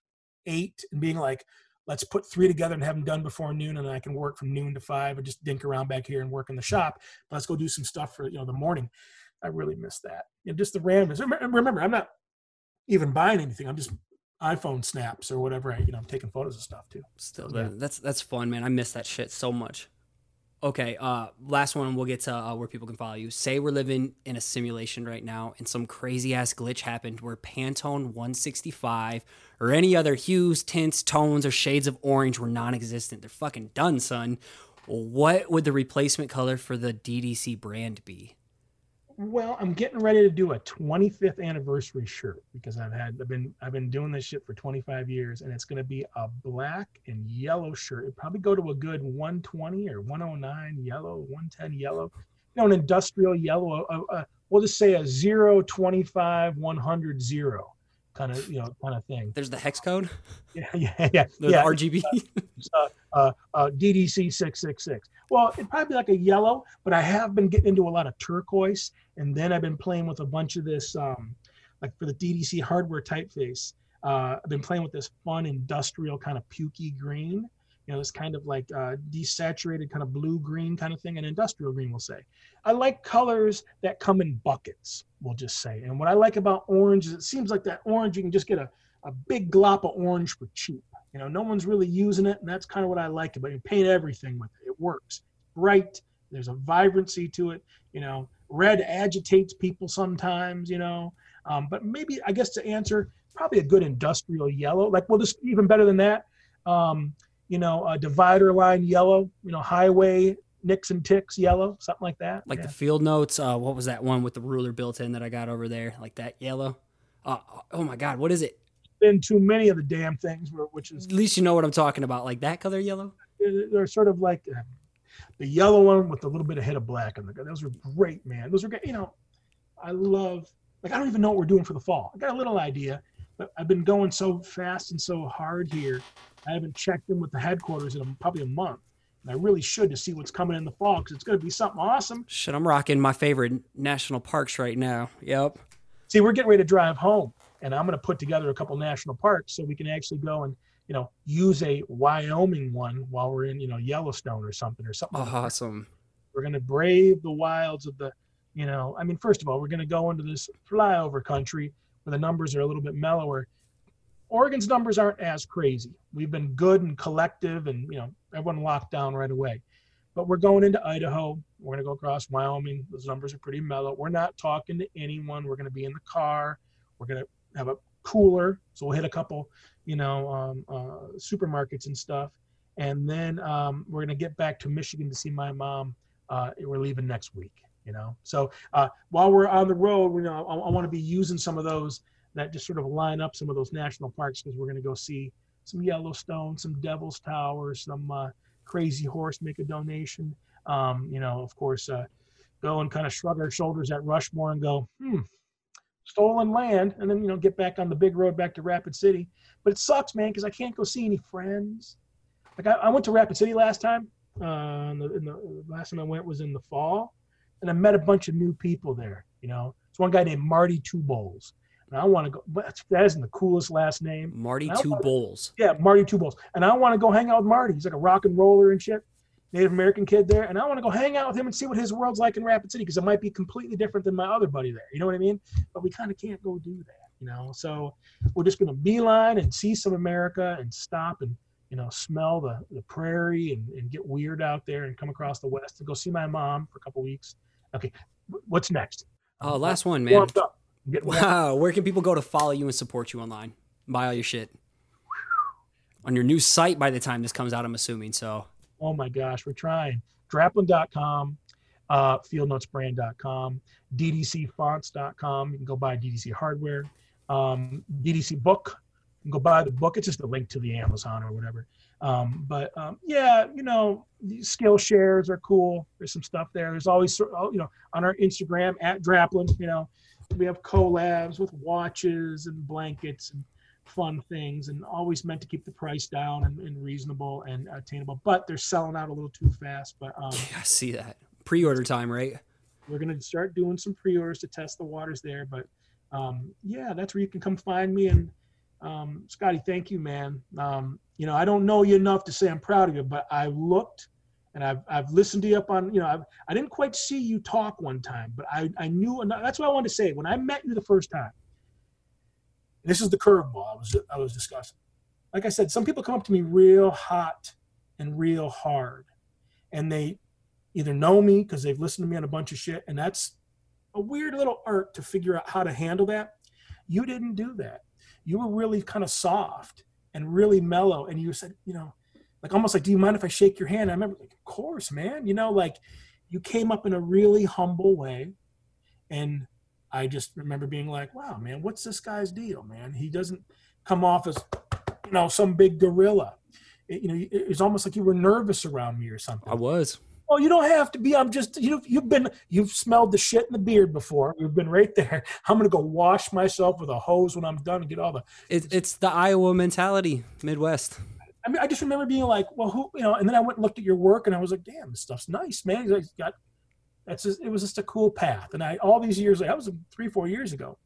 eight, and being like, let's put three together and have them done before noon, and then I can work from noon to five and just dink around back here and work in the shop. But let's go do some stuff for, you know, the morning. I really miss that. You know, just the randomness. Remember, I'm not even buying anything. I'm just iPhone snaps or whatever. I, you know, I'm taking photos of stuff too. Still, yeah. that's that's fun, man. I miss that shit so much. Okay, uh, last one. We'll get to uh, where people can follow you. Say we're living in a simulation right now, and some crazy ass glitch happened where Pantone one sixty-five or any other hues, tints, tones, or shades of orange were non-existent. They're fucking done, son. What would the replacement color for the D D C brand be? Well, I'm getting ready to do a twenty-fifth anniversary shirt because I've had I've been I've been doing this shit for twenty-five years, and it's going to be a black and yellow shirt. It'd probably go to a good one twenty or one oh nine yellow, one ten yellow, you know, an industrial yellow. A, a, we'll just say a zero twenty-five one hundred zero kind of, you know, kind of thing. There's the hex code. Yeah, yeah, yeah. There's yeah. R G B. uh, uh, uh, D D C six six six. Well, it'd probably be like a yellow, but I have been getting into a lot of turquoise, and then I've been playing with a bunch of this, um, like for the D D C hardware typeface. Uh, I've been playing with this fun industrial kind of pukey green, you know, this kind of like uh, desaturated kind of blue green kind of thing, and industrial green, we'll say. I like colors that come in buckets, we'll just say. And what I like about orange is it seems like that orange, you can just get a, a big glop of orange for cheap. You know, no one's really using it, and that's kind of what I like about it. You paint everything with it. It works. Bright. There's a vibrancy to it. You know, red agitates people sometimes, you know. Um, but maybe, I guess to answer, probably a good industrial yellow. Like, well, just even better than that, um, you know, a divider line yellow, you know, highway nicks and ticks yellow, something like that. Like yeah. the field notes. Uh, what was that one with the ruler built in that I got over there? Like that yellow. Uh, oh, my God. What is it? Been too many of the damn things, which is at least you know what I'm talking about, like that color yellow. They're sort of like uh, the yellow one with a little bit of hit of black on the. Those are great, man. Those are great. You know, I love. Like I don't even know what we're doing for the fall. I got a little idea, but I've been going so fast and so hard here. I haven't checked in with the headquarters in a, probably a month, and I really should to see what's coming in the fall because it's going to be something awesome. Shit, I'm rocking my favorite national parks right now. Yep. See, we're getting ready to drive home. And I'm going to put together a couple national parks so we can actually go and, you know, use a Wyoming one while we're in, you know, Yellowstone or something or something. Oh, awesome. We're going to brave the wilds of the, you know, I mean, first of all, we're going to go into this flyover country where the numbers are a little bit mellower. Oregon's numbers aren't as crazy. We've been good and collective and, you know, everyone locked down right away. But we're going into Idaho. We're going to go across Wyoming. Those numbers are pretty mellow. We're not talking to anyone. We're going to be in the car. We're going to have a cooler, so we'll hit a couple, you know, um, uh, supermarkets and stuff, and then um, we're gonna get back to Michigan to see my mom. Uh, we're leaving next week, you know. So uh, while we're on the road, you know, I, I want to be using some of those that just sort of line up some of those national parks because we're gonna go see some Yellowstone, some Devil's Tower, some uh, Crazy Horse make a donation. Um, you know, of course, uh, go and kind of shrug our shoulders at Rushmore and go, hmm. stolen land, and then, you know, get back on the big road back to Rapid City. But it sucks, man, because I can't go see any friends. Like I, I went to Rapid City last time. Uh, in the, in the last time I went was in the fall, and I met a bunch of new people there. You know, it's one guy named Marty Two Bowls, and I want to go. But that isn't the coolest last name. Marty Two wanna, Bowls. Yeah, Marty Two Bowls, and I want to go hang out with Marty. He's like a rock and roller and shit. Native American kid there, and I want to go hang out with him and see what his world's like in Rapid City because it might be completely different than my other buddy there. You know what I mean? But we kind of can't go do that, you know? So we're just going to beeline and see some America and stop and, you know, smell the, the prairie and, and get weird out there and come across the West and go see my mom for a couple weeks. Okay, what's next? Oh, um, last one, man. Wow, warmed. Where can people go to follow you and support you online? Buy all your shit. On your new site by the time this comes out, I'm assuming, so... Oh my gosh, we're trying. Draplin dot com, uh, field notes brand dot com, D D C fonts dot com. You can go buy D D C hardware. Um, D D C book. You can go buy the book. It's just a link to the Amazon or whatever. Um, but um, yeah, you know, these skill shares are cool. There's some stuff there. There's always, you know, on our Instagram at Draplin, you know, we have collabs with watches and blankets and fun things, and always meant to keep the price down and, and reasonable and attainable, but they're selling out a little too fast. But um yeah, I see that pre-order time, right? we're going to start doing some pre-orders to test the waters there. But um, yeah, that's where you can come find me. And um, Scotty, thank you, man. Um, you know, I don't know you enough to say I'm proud of you, but I looked and I've, I've listened to you up on, you know, I've, I didn't quite see you talk one time, but I, I knew, and that's what I wanted to say. When I met you the first time, this is the curveball I was, I was discussing. Like I said, some people come up to me real hot and real hard, and they either know me because they've listened to me on a bunch of shit, and that's a weird little art to figure out how to handle that. You didn't do that. You were really kind of soft and really mellow, and you said, you know, like almost like, do you mind if I shake your hand? I remember, like, of course, man. You know, like you came up in a really humble way, and I just remember being like, wow, man, what's this guy's deal, man? He doesn't come off as, you know, some big gorilla. It, you know, it was almost like you were nervous around me or something. I was. Oh, you don't have to be. I'm just, you know, you've been, you've smelled the shit in the beard before. You've been right there. I'm going to go wash myself with a hose when I'm done and get all the. It, it's the Iowa mentality, Midwest. I mean, I just remember being like, well, who, you know, and then I went and looked at your work and I was like, damn, this stuff's nice, man. He's like, got, that's just, it was just a cool path. And I, all these years, like, that was three, four years ago.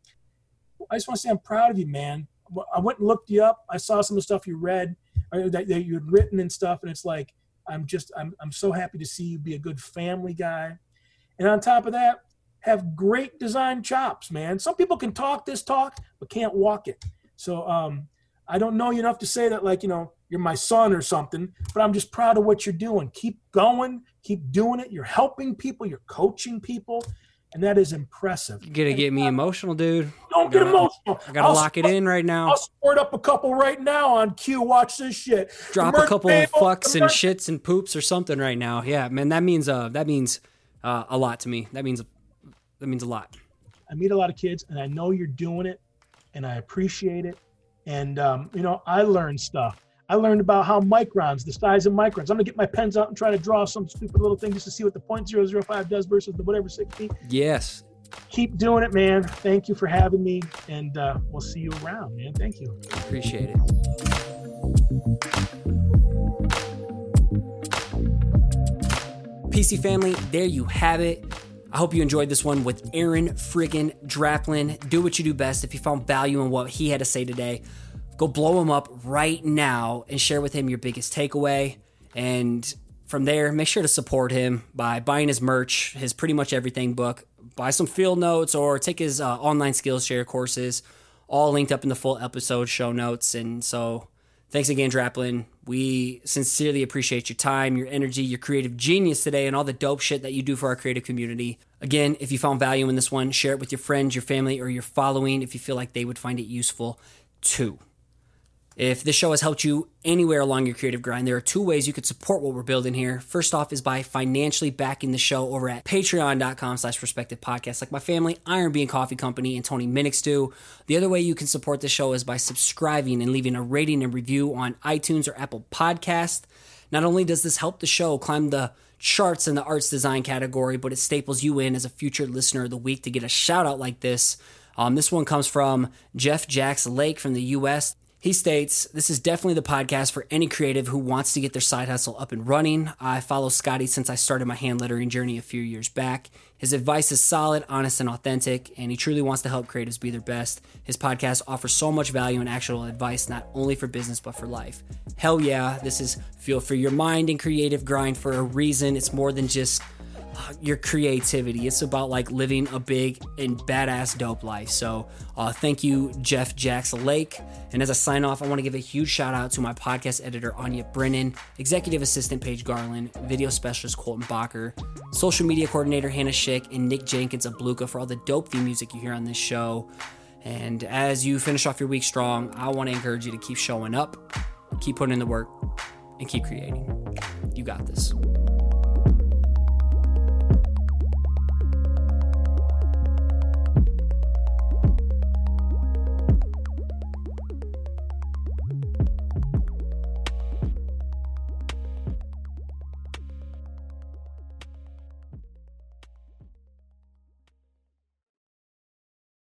I just want to say I'm proud of you, man. I went and looked you up. I saw some of the stuff you read, or that, that you had written and stuff. And it's like, I'm just, I'm, I'm so happy to see you be a good family guy. And on top of that, have great design chops, man. Some people can talk this talk, but can't walk it. So um, I don't know you enough to say that, like, you know, you're my son or something, but I'm just proud of what you're doing. Keep going, keep doing it. You're helping people, you're coaching people, and that is impressive. You're gonna get me emotional, dude. Don't get emotional. I gotta I'll lock it in right now. I'll squirt up a couple right now on cue. Watch this shit. Drop a couple of fucks and shits and poops or something right now. Yeah, man, that means uh that means uh, a lot to me. That means that means a lot. I meet a lot of kids, and I know you're doing it, and I appreciate it. And um, you know, I learned stuff. I learned about how microns, the size of microns. I'm gonna get my pens out and try to draw some stupid little thing just to see what the point zero zero five does versus the whatever sixteen. Yes. Keep doing it, man. Thank you for having me, and uh, we'll see you around, man. Thank you. Appreciate it. P C family, there you have it. I hope you enjoyed this one with Aaron friggin' Draplin. Do what you do best. If you found value in what he had to say today, go blow him up right now and share with him your biggest takeaway. And from there, make sure to support him by buying his merch, his Pretty Much Everything book, buy some field notes, or take his uh, online Skillshare courses, all linked up in the full episode show notes. And so thanks again, Draplin. We sincerely appreciate your time, your energy, your creative genius today, and all the dope shit that you do for our creative community. Again, if you found value in this one, share it with your friends, your family, or your following if you feel like they would find it useful too. If this show has helped you anywhere along your creative grind, there are two ways you could support what we're building here. First off is by financially backing the show over at patreon.com slash perspective podcast, like my family, Iron Bean Coffee Company, and Tony Minix do. The other way you can support the show is by subscribing and leaving a rating and review on iTunes or Apple Podcast. Not only does this help the show climb the charts in the arts design category, but it staples you in as a future listener of the week to get a shout out like this. Um, this one comes from Jeff Jacks Lake from the U S He states, this is definitely the podcast for any creative who wants to get their side hustle up and running. I follow Scotty since I started my hand lettering journey a few years back. His advice is solid, honest, and authentic, and he truly wants to help creatives be their best. His podcast offers so much value and actual advice, not only for business, but for life. Hell yeah, this is fuel for your mind and creative grind for a reason. It's more than just your creativity. It's about like living a big and badass dope life. So uh, thank you, Jeff Jacks Lake. And as I sign off, I want to give a huge shout out to my podcast editor, Anya Brennan, executive assistant, Paige Garland, video specialist, Colton Bacher, social media coordinator, Hannah Schick, and Nick Jenkins of Bluka for all the dope theme music you hear on this show. And as you finish off your week strong, I want to encourage you to keep showing up, keep putting in the work, and keep creating. You got this.